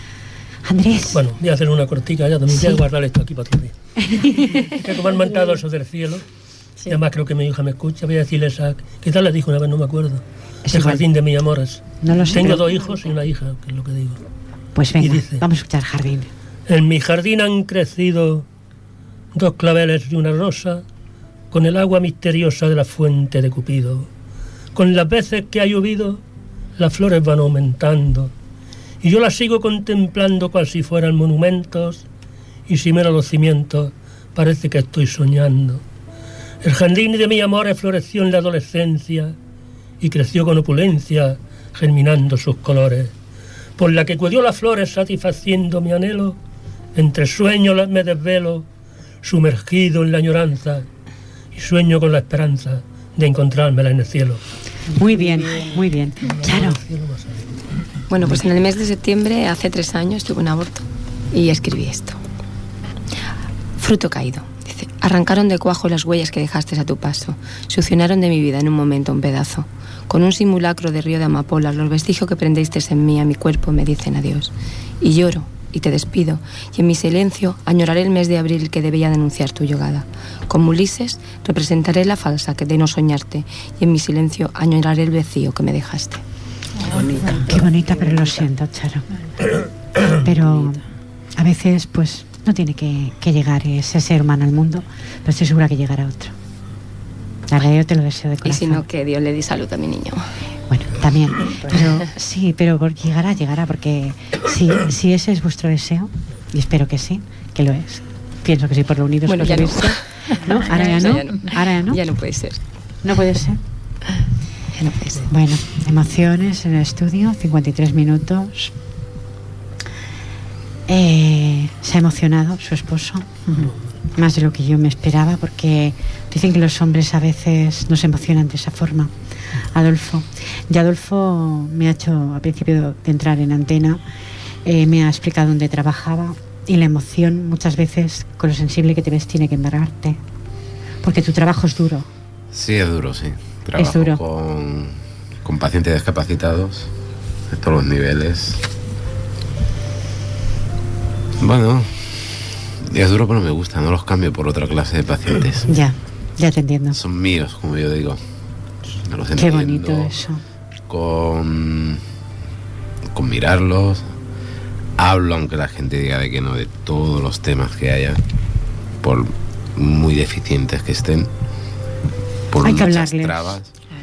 Andrés. Bueno, voy a hacer una cortica ya, también voy a guardar esto aquí para otro día. Que como han mandado eso del cielo, sí. Y además creo que mi hija me escucha, voy a decirle esa... ¿Qué tal le dijo una vez? No me acuerdo. Es el jardín de mis amores. No lo sé. Tengo pero... dos hijos y una hija, que es lo que digo. Pues venga, dice, vamos a escuchar jardín. En mi jardín han crecido dos claveles y una rosa, con el agua misteriosa de la fuente de Cupido. Con las veces que ha llovido, las flores van aumentando, y yo las sigo contemplando cual si fueran monumentos, y si miro los cimientos, parece que estoy soñando. El jardín de mi amor floreció en la adolescencia, y creció con opulencia, germinando sus colores, por la que cuidó las flores satisfaciendo mi anhelo, entre sueños me desvelo, sumergido en la añoranza, y sueño con la esperanza de encontrármela en el cielo. Muy bien, muy bien. Claro. Bueno, pues en el mes de septiembre, hace tres años, tuve un aborto y escribí esto. Fruto caído. Dice, arrancaron de cuajo las huellas que dejaste a tu paso, succionaron de mi vida en un momento un pedazo. Con un simulacro de río de amapolas, los vestigios que prendiste en mí, a mi cuerpo, me dicen adiós. Y lloro, y te despido, y en mi silencio añoraré el mes de abril que debía denunciar tu llegada. Como Ulises, representaré la falsa que de no soñarte, y en mi silencio añoraré el vacío que me dejaste. Qué bonita. Qué bonita, pero lo siento, Charo. Pero a veces, pues, no tiene que, que llegar ese ser humano al mundo, pero estoy segura que llegará otro. La verdad, yo te lo deseo de corazón. Y si no, que Dios le dé salud a mi niño. Bueno, también. Pero sí, pero llegará, llegará, porque si, si ese es vuestro deseo, y espero que sí, que lo es. Pienso que sí, por lo unidos. Bueno, ya no. ¿No? Ahora ya no. ya no. Ahora ya no. Ya no puede ser. No puede ser. Ya no puede ser. Bueno, emociones en el estudio, cincuenta y tres minutos. Eh, se ha emocionado su esposo, uh-huh. Más de lo que yo me esperaba, porque dicen que los hombres a veces no se emocionan de esa forma. Adolfo. Y Adolfo me ha hecho, a principio de entrar en antena, eh, me ha explicado dónde trabajaba, y la emoción muchas veces, con lo sensible que te ves, tiene que embargarte, porque tu trabajo es duro. Sí, es duro, sí. Trabajo es duro. Con, con pacientes discapacitados de todos los niveles. Bueno, es duro, pero me gusta, no los cambio por otra clase de pacientes. Ya, ya te entiendo. Son míos, como yo digo. Me los Qué bonito eso. Con, con mirarlos, hablo, aunque la gente diga de que no, de todos los temas que haya, por muy deficientes que estén, por Hay que muchas hablarles. trabas.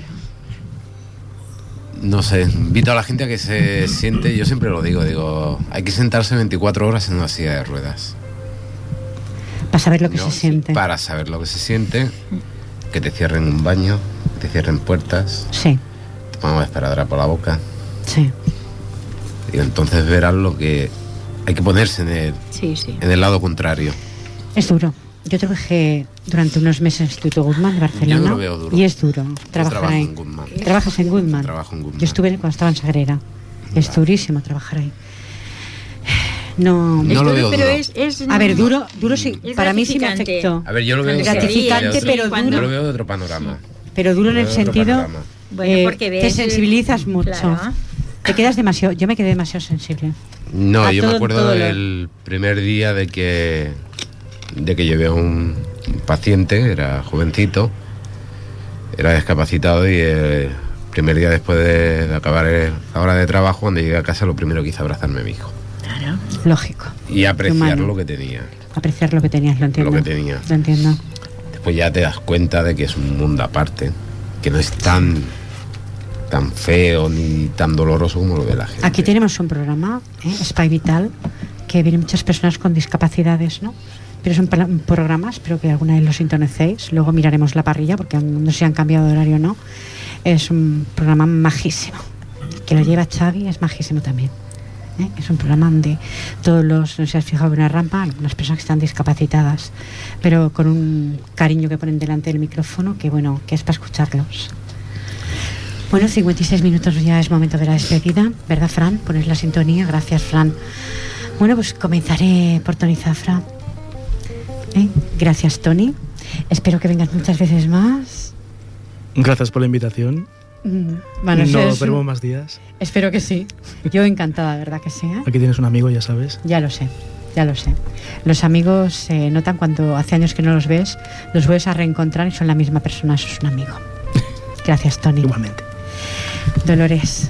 No sé, invito a la gente a que se siente, yo siempre lo digo, digo, hay que sentarse veinticuatro horas en una silla de ruedas. Para saber lo que No, se sí, siente. Para saber lo que se siente, que te cierren un baño, que te cierren puertas, Sí, te pongan esperadora por la boca. sí. Y entonces verás lo que hay que ponerse en el, Sí, sí. en el lado contrario. Es duro. Yo trabajé durante unos meses en el Instituto Goodman de Barcelona. Yo no lo veo duro. Y es duro trabajar trabajo ahí. en Goodman. ¿Trabajas en Goodman? Trabajo en Goodman. Yo estuve cuando estaba en Sagrera. Es durísimo trabajar ahí. No, No lo veo pero duro. es, es- A ver, duro, duro sí. Es Para mí sí me gratificante. afectó. A ver, yo lo veo Gratificante, de otro- pero cuando- Yo duro. lo veo de otro panorama. Pero duro en Lo el veo de otro sentido, panorama. Bueno, eh, porque te ves- sensibilizas mucho. Claro. Te quedas demasiado. Yo me quedé demasiado sensible. No, A yo todo- me acuerdo todo lo- del primer día de que de que llevé a un paciente, era jovencito, era discapacitado y el primer día después de, de acabar el- la hora de trabajo, cuando llegué a casa, lo primero que hice abrazarme a mi hijo Claro. Lógico. y apreciar Humano. lo que tenía. Apreciar lo que tenías, lo entiendo. Lo que tenía. Lo entiendo. Después ya te das cuenta de que es un mundo aparte, que no es tan tan feo ni tan doloroso como lo ve la gente. Aquí tenemos un programa, ¿eh? Spy Vital, que vienen muchas personas con discapacidades, ¿no? Pero son pala- programas, espero que alguna vez lo sintonicéis. Luego miraremos la parrilla, porque aún no sé si han cambiado de horario o no. Es un programa majísimo. Que lo lleva Xavi, es majísimo también. ¿eh? Es un programa donde todos los, no sé si has fijado en una rampa, algunas personas que están discapacitadas, pero con un cariño que ponen delante del micrófono, que bueno, que es para escucharlos. Bueno, cincuenta y seis minutos ya es momento de la despedida, ¿verdad, Fran? Pones la sintonía, gracias, Fran. Bueno, pues comenzaré por Toni Zafra. ¿Eh? Gracias, Toni. Espero que vengas muchas veces más. Gracias por la invitación. Mm, Bueno, eso no es- veremos más días. Espero que sí. Yo encantada, ¿verdad que sí? ¿eh? Aquí tienes un amigo, ya sabes. Ya lo sé, ya lo sé. Los amigos se notan cuando hace años que no los ves, los vuelves a reencontrar y son la misma persona, eso es un amigo. Gracias, Toni. Igualmente. Dolores,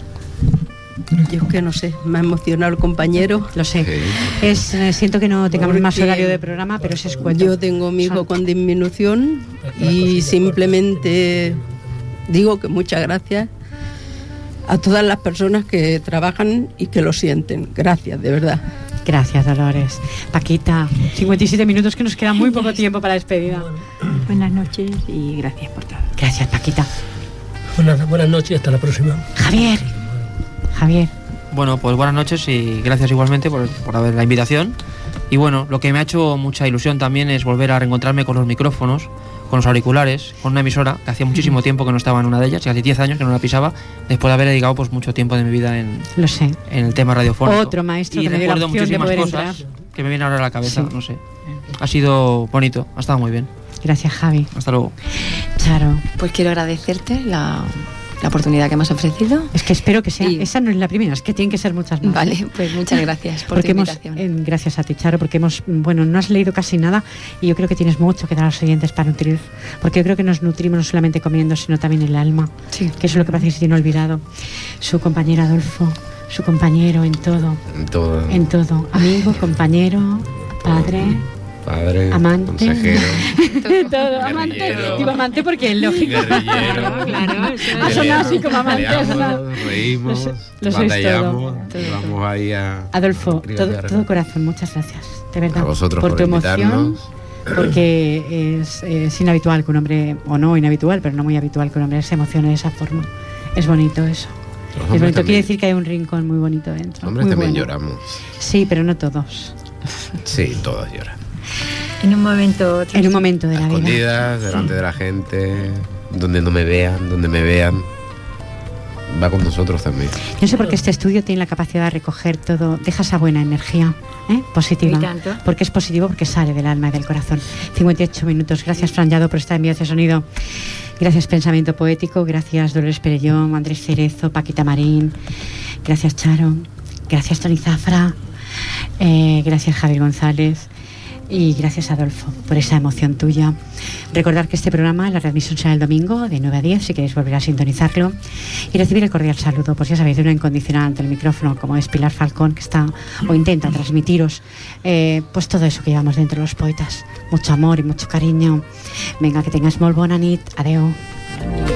Yo que no sé, me ha emocionado el compañero. lo sé. Sí. Es, eh, siento que no tengamos más Porque horario de programa, pero es escueto. Yo tengo mi hijo Son- con disminución y simplemente digo que muchas gracias a todas las personas que trabajan y que lo sienten. Gracias, de verdad. Gracias, Dolores. Paquita, cincuenta y siete minutos, que nos queda muy poco tiempo para la despedida. Buenas noches y gracias por todo. Gracias, Paquita. Buenas, buenas noches y hasta la próxima. Javier. Javier. Bueno, pues buenas noches y gracias igualmente por, por haber la invitación. Y bueno, lo que me ha hecho mucha ilusión también es volver a reencontrarme con los micrófonos, con los auriculares, con una emisora que hacía muchísimo tiempo que no estaba en una de ellas, y hace diez años que no la pisaba, después de haber dedicado pues mucho tiempo de mi vida en, Lo sé. en el tema radiofónico. Otro maestro y que me dio la recuerdo opción de muchísimas poder cosas entrar. que me vienen ahora a la cabeza, Sí. no sé. Ha sido bonito, ha estado muy bien. Gracias, Javi. Hasta luego. Charo. Pues quiero agradecerte la, la oportunidad que me has ofrecido. Es que espero que sea. Y- Esa no es la primera, es que tienen que ser muchas más. Vale, pues muchas gracias por Porque tu hemos, invitación. eh, gracias a ti, Charo, porque hemos, bueno, no has leído casi nada y yo creo que tienes mucho que dar a los oyentes para nutrir, porque yo creo que nos nutrimos no solamente comiendo, sino también el alma, Sí. que eso es lo que parece que se tiene olvidado. Su compañero Adolfo, su compañero en todo, En todo, en todo, amigo, compañero, padre, padre, amante. consejero, todo, amante. Guerrillero. Digo amante porque es lógico. guerrillero. Claro, eso Ha sonado así como amante, ha sonado. Peleamos, reímos, Lo- lo sois batallamos, todo. y vamos ahí a... Adolfo, a todo, criar. todo corazón, muchas gracias, de verdad, A vosotros por por tu emoción, invitarnos. porque es, es inhabitual que un hombre, o no inhabitual, pero no muy habitual que un hombre se emocione de esa forma. Es bonito eso. Los Es hombres bonito, quiere también, decir que hay un rincón muy bonito dentro. los hombres muy también bueno. lloramos. Sí, pero no todos. Sí, todos lloran. En un momento otro. En un momento de A la vida. escondidas, delante de la gente, donde no me vean, donde me vean. Va con nosotros también. Yo sé por qué este estudio tiene la capacidad de recoger todo, deja esa buena energía, ¿eh? positiva. Y tanto. Porque es positivo, porque sale del alma y del corazón. cincuenta y ocho minutos. Gracias, Fran Llado, por estar enviado ese sonido. Gracias, Pensamiento Poético. Gracias, Dolores Perellón, Andrés Cerezo, Paquita Marín. Gracias, Charo. Gracias, Toni Zafra. Eh, gracias, Javier González. Y gracias, Adolfo, por esa emoción tuya. Recordar que este programa, la readmisión será el domingo de nueve a diez, si queréis volver a sintonizarlo. Y recibir el cordial saludo, pues ya sabéis, de una incondicional ante el micrófono, como es Pilar Falcón, que está o intenta transmitiros eh, pues todo eso que llevamos dentro de los poetas. Mucho amor y mucho cariño. Venga, que tengáis molt bona nit. Adeu.